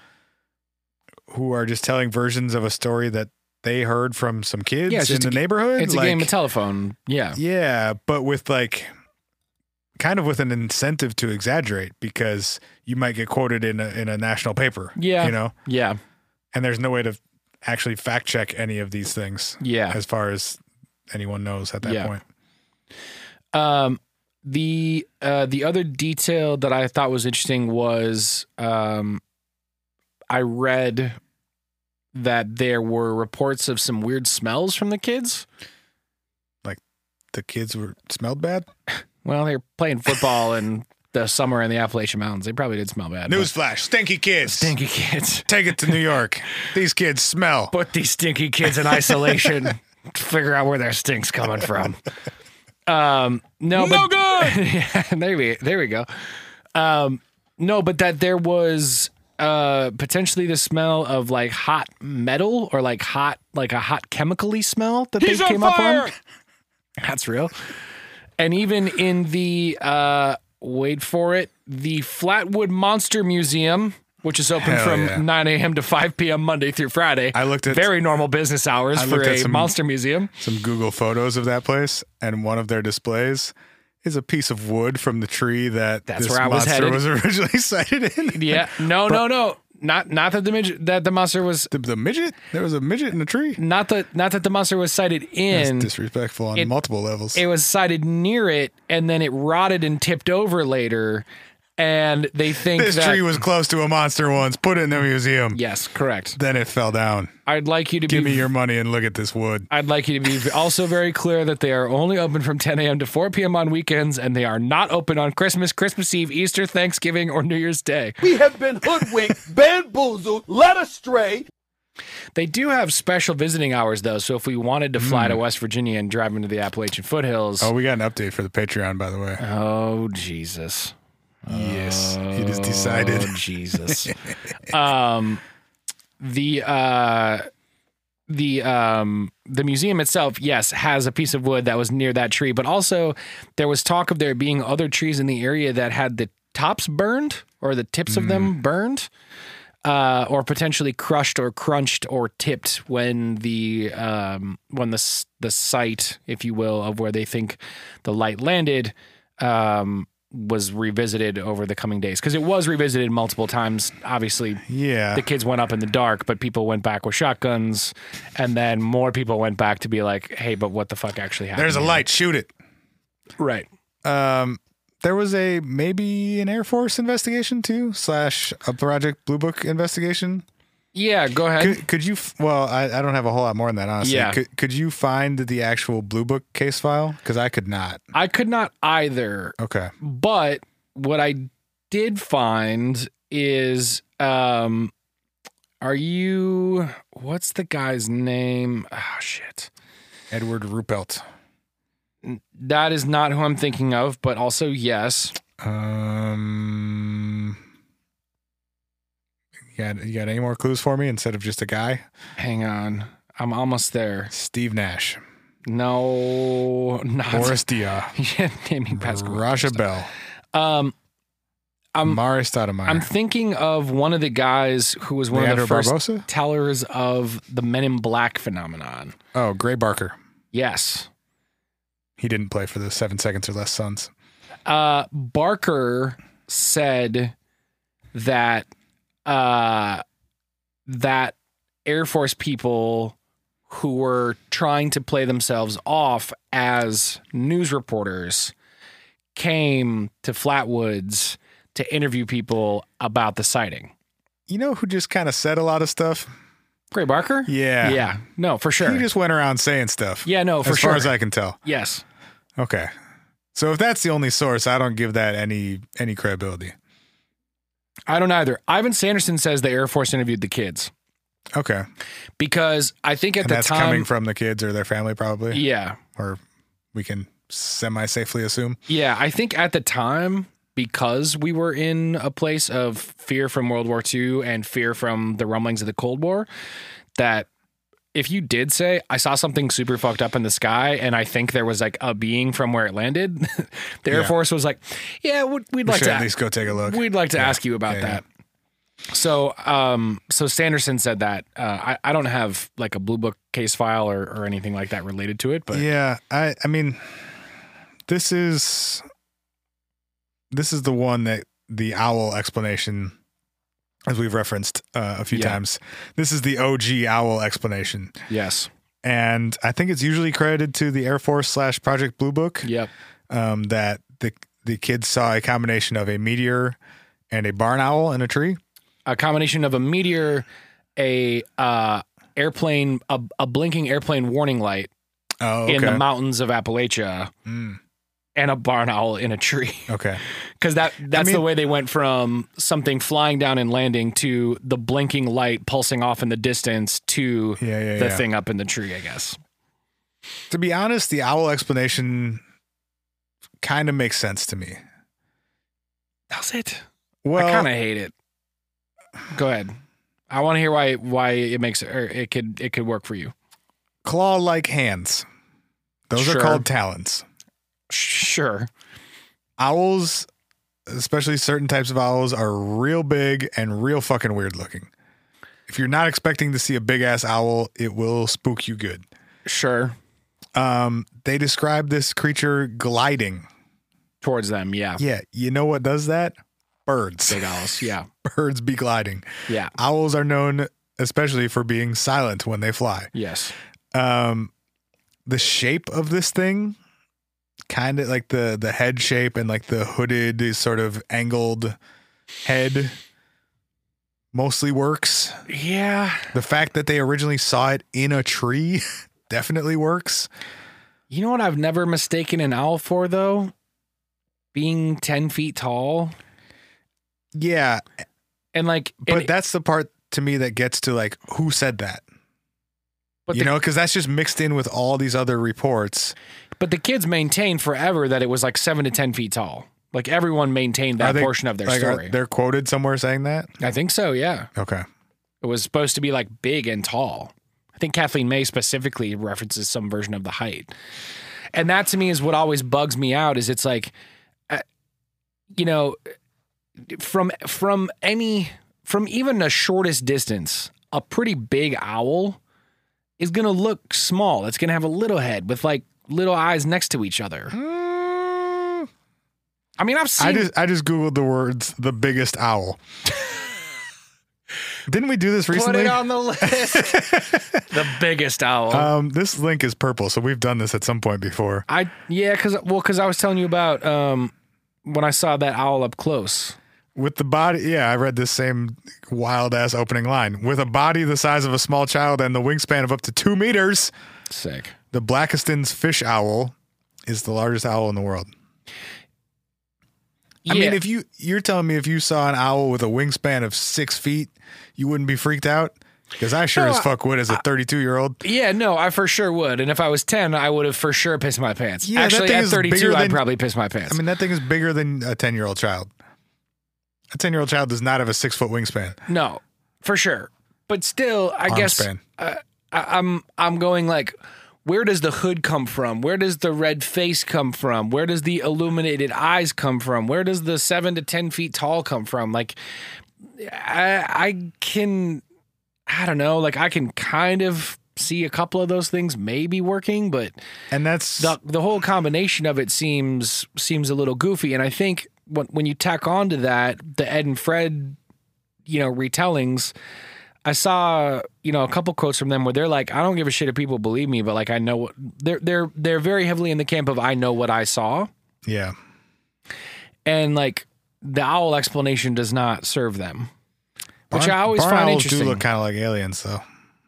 who are just telling versions of a story that they heard from some kids Yeah, it's in just the a g- neighborhood. it's a Like, game of telephone. Yeah, yeah, but with like kind of with an incentive to exaggerate because you might get quoted in a in a national paper. Yeah. You know, yeah, and there's no way to actually fact check any of these things. Yeah. As far as anyone knows at that Yeah. point. Um, the uh, the other detail that I thought was interesting was um, I read that there were reports of some weird smells from the kids. The kids were smelled bad. Well, they were playing football in the summer in the Appalachian Mountains. They probably did smell bad. but- Newsflash: stinky kids. Stinky kids. Take it to New York. These kids smell. Put these stinky kids in isolation. to Figure out where their stink's coming from. Um, no, but No good. yeah, there we there we go. Um, no, but that there was uh potentially the smell of like hot metal or like hot like a hot chemically smell that He's they on came up fire! on. That's real. And even in the uh wait for it, the Flatwood Monster Museum, which is open Hell from yeah. nine a.m. to five p.m. Monday through Friday. I looked at- very normal business hours I for looked at a some- monster museum. Some Google photos of that place, and one of their displays is a piece of wood from the tree that That's this where I was monster headed. was originally sighted in. Yeah. No, no, no. Not not that the midget, that the monster was The, the midget? There was a midget in the tree? not that not that the monster was sighted That's in. disrespectful on it- multiple levels. It was sighted near it, and then it rotted and tipped over later. And they think this that tree was close to a monster once. Put it in the museum. yes, correct. Then it fell down. I'd like you to Give be me your money and look at this wood. I'd like you to be also very clear that they are only open from ten a.m. to four p.m. on weekends, and they are not open on Christmas, Christmas Eve, Easter, Thanksgiving, or New Year's Day. We have been hoodwinked, bamboozled, led astray. They do have special visiting hours, though, so if we wanted to fly to West Virginia and drive into the Appalachian foothills. Oh, we got an update for the Patreon, by the way. Oh, Jesus. Yes. He just decided. Oh, Jesus. um, the uh, the um, the museum itself, yes, has a piece of wood that was near that tree, but also there was talk of there being other trees in the area that had the tops burned or the tips of them burned. Uh, or potentially crushed or crunched or tipped when the um, when the s- the site, if you will, of where they think the light landed um, was revisited over the coming days, because it was revisited multiple times. Obviously, Yeah. the kids went up in the dark, but people went back with shotguns, and then more people went back to be like, "Hey, but what the fuck actually happened?" There's a here?" light. Shoot it. right? Um, there was a maybe an Air Force investigation too, slash a Project Blue Book investigation. Yeah, go ahead. Could, could you? f- Well, I, I don't have a whole lot more than that, honestly. Yeah. Could, could you find the actual Blue Book case file? Because I could not. I could not either. Okay. But what I did find is, um, are you? What's the guy's name? Oh shit, Edward Ruppelt. that is not who I'm thinking of. But also, yes, Um. You got, you got any more clues for me instead of just a guy? hang on, I'm almost there. Steve Nash, No, not Boris Diaw, yeah, naming Pascal. Raja Bell, Um, I'm Mari Stoudemire, I'm thinking of one of the guys who was one Leandro of the first Barbosa? tellers of the Men in Black phenomenon. oh, Gray Barker. Yes. He didn't play for the Seven Seconds or Less Suns. Uh, Barker said that uh, that Air Force people who were trying to play themselves off as news reporters came to Flatwoods to interview people about the sighting. You know who just kind of said a lot of stuff? Gray Barker? Yeah. Yeah. No, for sure. He just went around saying stuff. Yeah, no, for as sure. far as I can tell. Yes. Okay. So if that's the only source, I don't give that any any credibility. I don't either. Ivan Sanderson says the Air Force interviewed the kids Okay. because I think at And the that's time, coming from the kids or their family probably. yeah, Or we can semi-safely assume. yeah, I think at the time, because we were in a place of fear from World War Two and fear from the rumblings of the Cold War, that if you did say, I saw something super fucked up in the sky and I think there was like a being from where it landed, the Air Yeah. Force was like, yeah, we'd, we'd We like should to at least go take a look. We'd like to Yeah. ask you about Yeah, that. So, um, so Sanderson said that. Uh, I, I don't have like a Blue Book case file or, or anything like that related to it, but Yeah, I I mean this is this is the one that the owl explanation as we've referenced uh, a few Yeah. times. This is the O G owl explanation. Yes. And I think it's usually credited to the Air Force slash Project Blue Book. Yep. Um, that the the kids saw a combination of a meteor and a barn owl in a tree. A combination of a meteor, a uh, airplane, a, a blinking airplane warning light Oh, okay. in the mountains of Appalachia, Mm, and a barn owl in a tree. okay. Because that that's mean- the way they went from something flying down and landing to the blinking light pulsing off in the distance to Yeah, yeah, the yeah. thing up in the tree, I guess. To be honest, the owl explanation kind of makes sense to me. Does it? Well, I kind of hate it. Go ahead. I want to hear why why it makes or it could it could work for you. claw-like hands. Those Sure. are called talons. Sure. Owls, especially certain types of owls, are real big and real fucking weird looking. If you're not expecting to see a big ass owl, it will spook you good. Sure. Um, they describe this creature gliding. Towards them, yeah. Yeah, you know what does that? Birds. Big owls, yeah. Birds be gliding. Yeah. Owls are known especially for being silent when they fly. Yes. Um, the shape of this thing, kind of like the the head shape and like the hooded sort of angled head, mostly works. Yeah. The fact that they originally saw it in a tree definitely works. You know what I've never mistaken an owl for though? Being ten feet tall. Yeah, And like but and- that's the part to me that gets to like who said that. but You the, know, because that's just mixed in with all these other reports. but the kids maintained forever that it was like seven to ten feet tall. Like everyone maintained Are that they- portion of their like, are- story. They're quoted somewhere saying that. I think so, yeah. Okay. It was supposed to be like big and tall. I think Kathleen May specifically references some version of the height. And that to me is what always bugs me out is it's like, uh, you know, from from any from even the shortest distance, a pretty big owl is going to look small. It's going to have a little head with like little eyes next to each other. Mm, I mean, I've seen I just I just googled the words "the biggest owl." Didn't we do this put recently? it on the list. The biggest owl. Um, this link is purple, so we've done this at some point before. I yeah, because well, because I was telling you about um when I saw that owl up close. With the body, yeah, I read this same wild ass opening line. With a body the size of a small child and the wingspan of up to two meters, Sick. the Blackiston's fish owl is the largest owl in the world. I Yeah. mean, if you you're telling me if you saw an owl with a wingspan of six feet, you wouldn't be freaked out? Because I sure No, as fuck would as a thirty-two year old. Yeah, no, I for sure would. And if I was ten, I would have for sure pissed my pants. Yeah, that Actually, thing at is thirty-two, bigger I'd than- probably piss my pants. I mean, that thing is bigger than a ten year old child. A ten year old child does not have a six foot wingspan. no, for sure. But still, I Arm guess span. uh, I, I'm I'm going like, where does the hood come from? Where does the red face come from? Where does the illuminated eyes come from? Where does the seven to ten feet tall come from? Like, I I can, I don't know. Like, I can kind of see a couple of those things maybe working, but And that's the the whole combination of it seems seems a little goofy. And I think when when you tack on to that the Ed and Fred, you know, retellings, I saw, you know, a couple quotes from them where they're like, I don't give a shit if people believe me, but like I know what they're they're they're very heavily in the camp of I know what I saw. yeah. And like the owl explanation does not serve them. Which Barn- I always barn find owls interesting. do look kind of like aliens, though.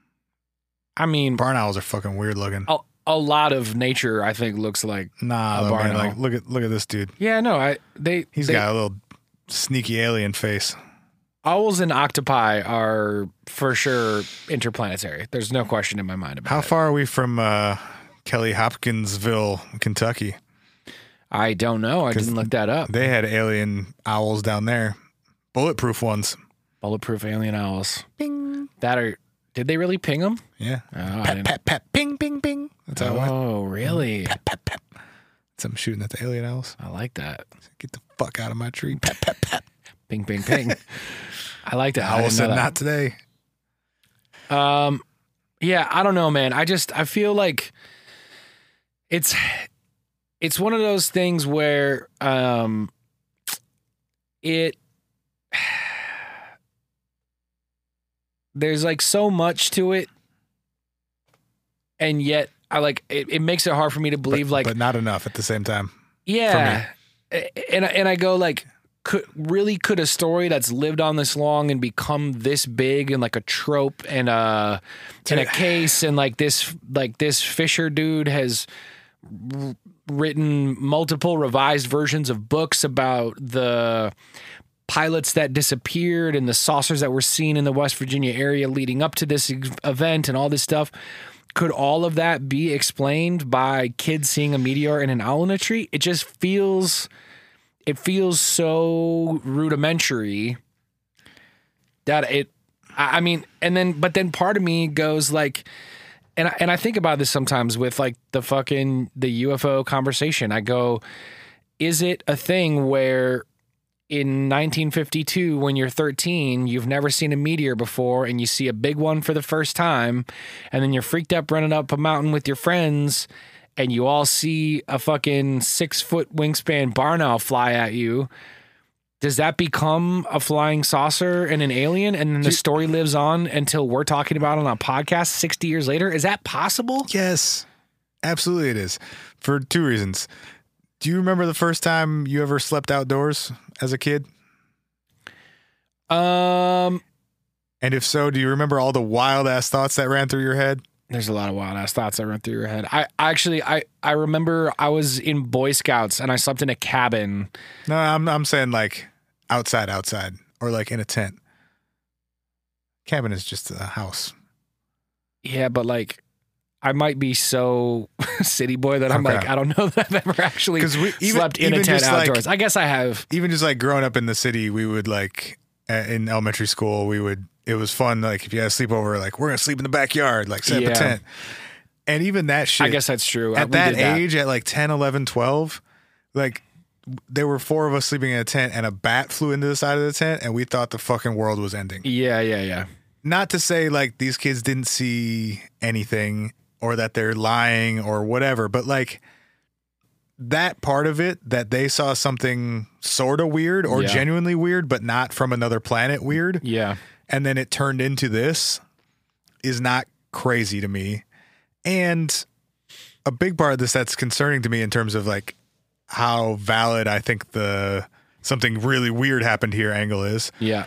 I mean, Barn owls are fucking weird looking. a, a lot of nature I think looks like Nah, a though, barn man, like owl. look at look at this dude. yeah, no, I they He's they, got a little sneaky alien face. owls and octopi are for sure interplanetary. There's no question in my mind about How it. far are we from uh, Kelly Hopkinsville, Kentucky? I don't know. I 'Cause didn't look that up. They had alien owls down there, bulletproof ones. Bulletproof alien owls. Ping. That are. Did they really ping them? Yeah. Oh, I Pep, didn't- pep, pep, ping, ping, ping. That's how it went. oh really? Pep, pep, pep. So I'm shooting at the alien owls. I like that. Get the fuck out of my tree. Pep, pep, pep. Ping, ping, ping. I like that. I Owl didn't said know not today. that. Um, yeah, I don't know, man. I just I feel like it's it's one of those things where um it there's like so much to it, and yet I like it, it makes it hard for me to believe but, like but not enough at the same time. yeah, and and I go like could really could a story that's lived on this long and become this big and like a trope and a and a case and like this like this Fisher dude has r- written multiple revised versions of books about the pilots that disappeared and the saucers that were seen in the West Virginia area leading up to this ex- event and all this stuff. Could all of that be explained by kids seeing a meteor and an owl in a tree? It just feels, it feels so rudimentary that it, I I mean, and then, but then part of me goes like, and I, and I think about this sometimes with like the fucking, the U F O conversation. I go, is it a thing where in nineteen fifty-two, when you're thirteen, you've never seen a meteor before and you see a big one for the first time, and then you're freaked up running up a mountain with your friends and you all see a fucking six foot wingspan barn owl fly at you. Does that become a flying saucer and an alien, and then the story lives on until we're talking about it on a podcast sixty years later? Is that possible? Yes, absolutely it is. For two reasons. Do you remember the first time you ever slept outdoors as a kid? Um, And if so, do you remember all the wild ass thoughts that ran through your head? There's a lot of wild ass thoughts that run through your head. I actually, I, I remember I was in Boy Scouts and I slept in a cabin. No, I'm I'm saying like outside, outside, or like in a tent. Cabin is just a house. Yeah, but like, I might be so city boy that I'm Okay. like, I don't know that I've ever actually 'Cause we- even- slept in a even tent just, like- outdoors. I guess I have. Even just like growing up in the city, we would like uh, in elementary school, we would. It was fun. Like if you had a sleepover, like we're gonna sleep in the backyard, like set up Yeah. a tent. And even that shit. I guess that's true. At We that did that. age, at like ten, eleven, twelve, like there were four of us sleeping in a tent and a bat flew into the side of the tent and we thought the fucking world was ending. Yeah, yeah, yeah. Not to say like these kids didn't see anything or that they're lying or whatever, but like that part of it, that they saw something sort of weird or Yeah. genuinely weird, but not from another planet weird. Yeah. And then it turned into this is not crazy to me. And a big part of this that's concerning to me in terms of like how valid I think the something really weird happened here angle is. Yeah.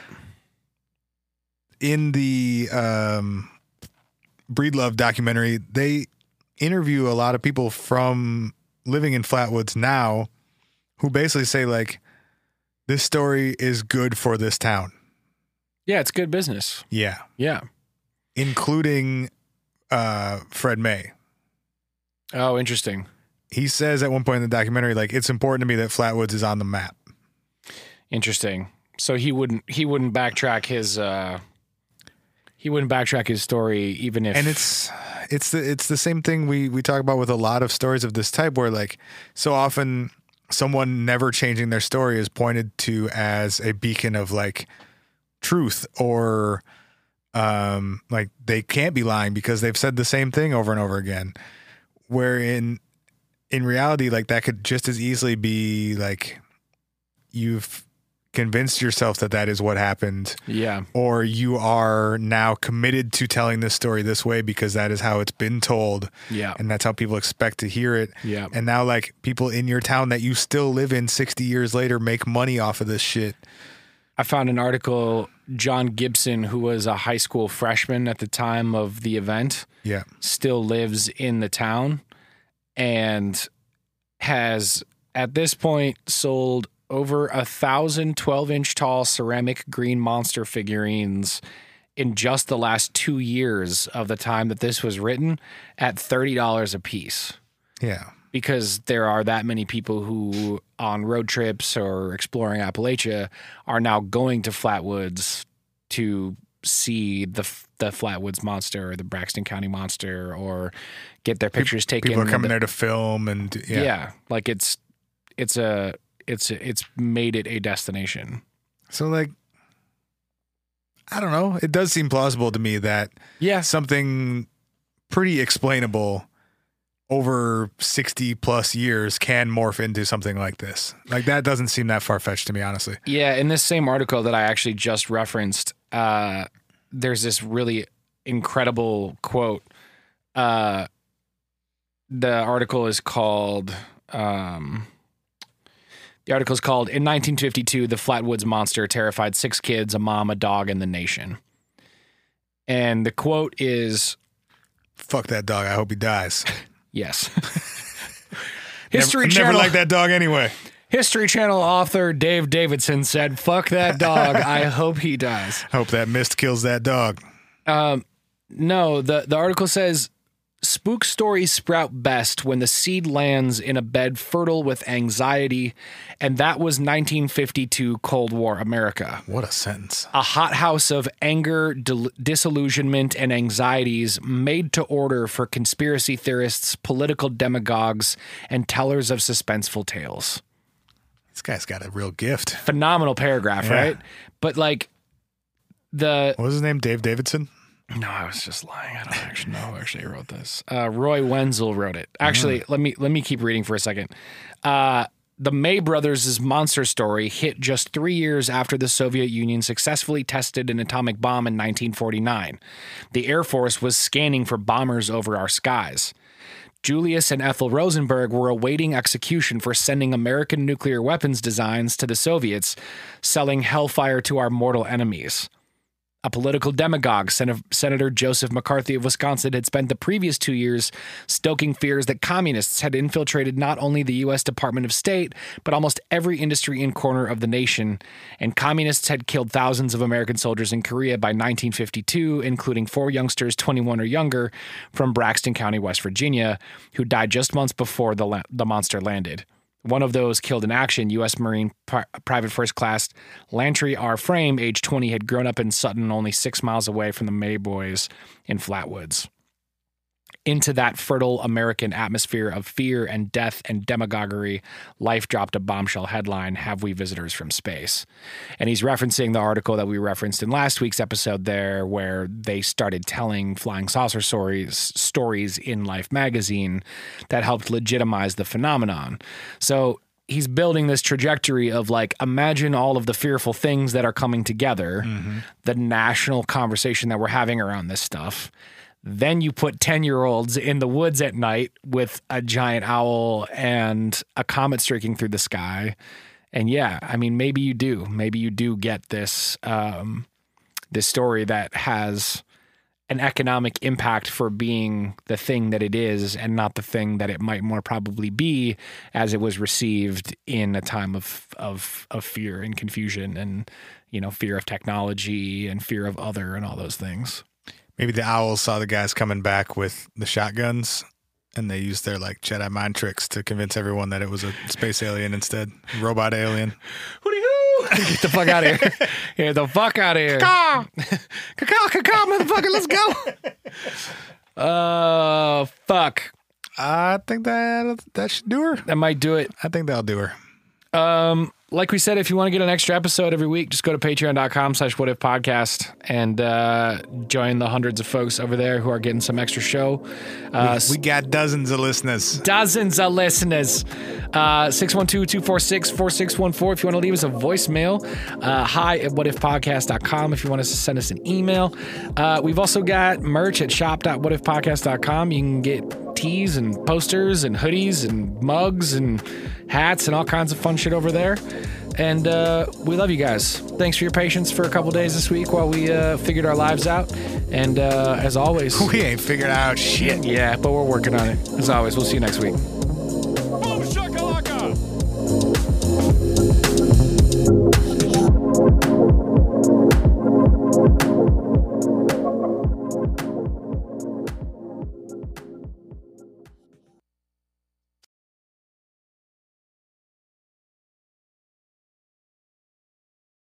In the um, Breedlove documentary, they interview a lot of people from living in Flatwoods now who basically say like, this story is good for this town. Yeah, it's good business. Yeah. Yeah. Including uh, Fred May. Oh, interesting. He says at one point in the documentary, like, it's important to me that Flatwoods is on the map. Interesting. So he wouldn't he wouldn't backtrack his uh he wouldn't backtrack his story even if And it's it's the it's the same thing we we talk about with a lot of stories of this type where like so often someone never changing their story is pointed to as a beacon of like truth or um like they can't be lying because they've said the same thing over and over again. Where in in reality, like that could just as easily be like you've convinced yourself that that is what happened. Yeah. Or you are now committed to telling this story this way because that is how it's been told. Yeah. And that's how people expect to hear it. Yeah. And now like people in your town that you still live in sixty years later make money off of this shit. I found an article, John Gibson, who was a high school freshman at the time of the event, Yeah. still lives in the town and has at this point sold over a thousand twelve inch tall ceramic green monster figurines in just the last two years of the time that this was written at thirty dollars a piece. Yeah. Because there are that many people who on road trips or exploring Appalachia are now going to Flatwoods to see the the Flatwoods monster or the Braxton County monster or get their pictures taken. People are coming there to film and yeah. Yeah, like it's it's a it's a, it's made it a destination. So like I don't know. It does seem plausible to me that Yeah, something pretty explainable over sixty plus years can morph into something like this. Like that doesn't seem that far-fetched to me, honestly. yeah. In this same article that I actually just referenced, uh, there's this really incredible quote. Uh, the article is called. Um, the article is called "In nineteen fifty-two, the Flatwoods Monster terrified six kids, a mom, a dog, and the nation." And the quote is, "Fuck that dog. I hope he dies." Yes. History never, Channel. Never liked that dog anyway. History Channel author Dave Davidson said, "Fuck that dog. I hope he dies." Hope that mist kills that dog. Um, no, the, the article says, spook stories sprout best when the seed lands in a bed fertile with anxiety, and that was nineteen fifty-two Cold War America. What a sentence. A hothouse of anger, dil- disillusionment, and anxieties made to order for conspiracy theorists, political demagogues, and tellers of suspenseful tales. This guy's got a real gift. Phenomenal paragraph, Yeah. right? But like the... What was his name? Dave Davidson? No, I was just lying. I don't actually know who actually wrote this. Uh, Roy Wenzel wrote it. Actually, mm. let me let me keep reading for a second. Uh, the May Brothers' monster story hit just three years after the Soviet Union successfully tested an atomic bomb in nineteen forty-nine. The Air Force was scanning for bombers over our skies. Julius and Ethel Rosenberg were awaiting execution for sending American nuclear weapons designs to the Soviets, selling hellfire to our mortal enemies. A political demagogue, Sen- Senator Joseph McCarthy of Wisconsin, had spent the previous two years stoking fears that communists had infiltrated not only the U S Department of State, but almost every industry and corner of the nation, and communists had killed thousands of American soldiers in Korea by nineteen fifty-two, including four youngsters twenty-one or younger from Braxton County, West Virginia, who died just months before the, la- the monster landed. One of those killed in action, U S Marine Pri- Private First Class Lantry R. Frame, age twenty, had grown up in Sutton, only six miles away from the May Boys in Flatwoods. Into that fertile American atmosphere of fear and death and demagoguery, Life dropped a bombshell headline, "Have we visitors from space?" And he's referencing the article that we referenced in last week's episode there, where they started telling flying saucer stories, stories in Life magazine that helped legitimize the phenomenon. So he's building this trajectory of like, imagine all of the fearful things that are coming together, mm-hmm. the national conversation that we're having around this stuff. Then you put ten-year-olds in the woods at night with a giant owl and a comet streaking through the sky. And yeah, I mean, maybe you do. Maybe you do get this um, this story that has an economic impact for being the thing that it is and not the thing that it might more probably be as it was received in a time of of of fear and confusion and, you know, fear of technology and fear of other and all those things. Maybe the owls saw the guys coming back with the shotguns, and they used their like Jedi mind tricks to convince everyone that it was a space alien instead, robot alien. Hooty-hoo! Get the fuck out of here! Get the fuck out of here! Caw, caw, caw, motherfucker! Let's go. Uh, fuck. I think that that should do her. That might do it. I think that'll do her. Um, like we said, if you want to get an extra episode every week, just go to patreon.com slash what if podcast and uh, join the hundreds of folks over there who are getting some extra show. Uh, we, we got dozens of listeners. Dozens of listeners. Uh, six one two, two four six, four six one four if you want to leave us a voicemail. Uh, hi at what if podcast dot com if you want to send us an email. Uh, we've also got merch at shop dot what if podcast dot com. You can get tees and posters and hoodies and mugs and hats and all kinds of fun shit over there. And uh, we love you guys. Thanks for your patience for a couple days this week while we uh, figured our lives out. And uh, as always, we ain't figured out shit. Yeah, but we're working on it. As always, we'll see you next week.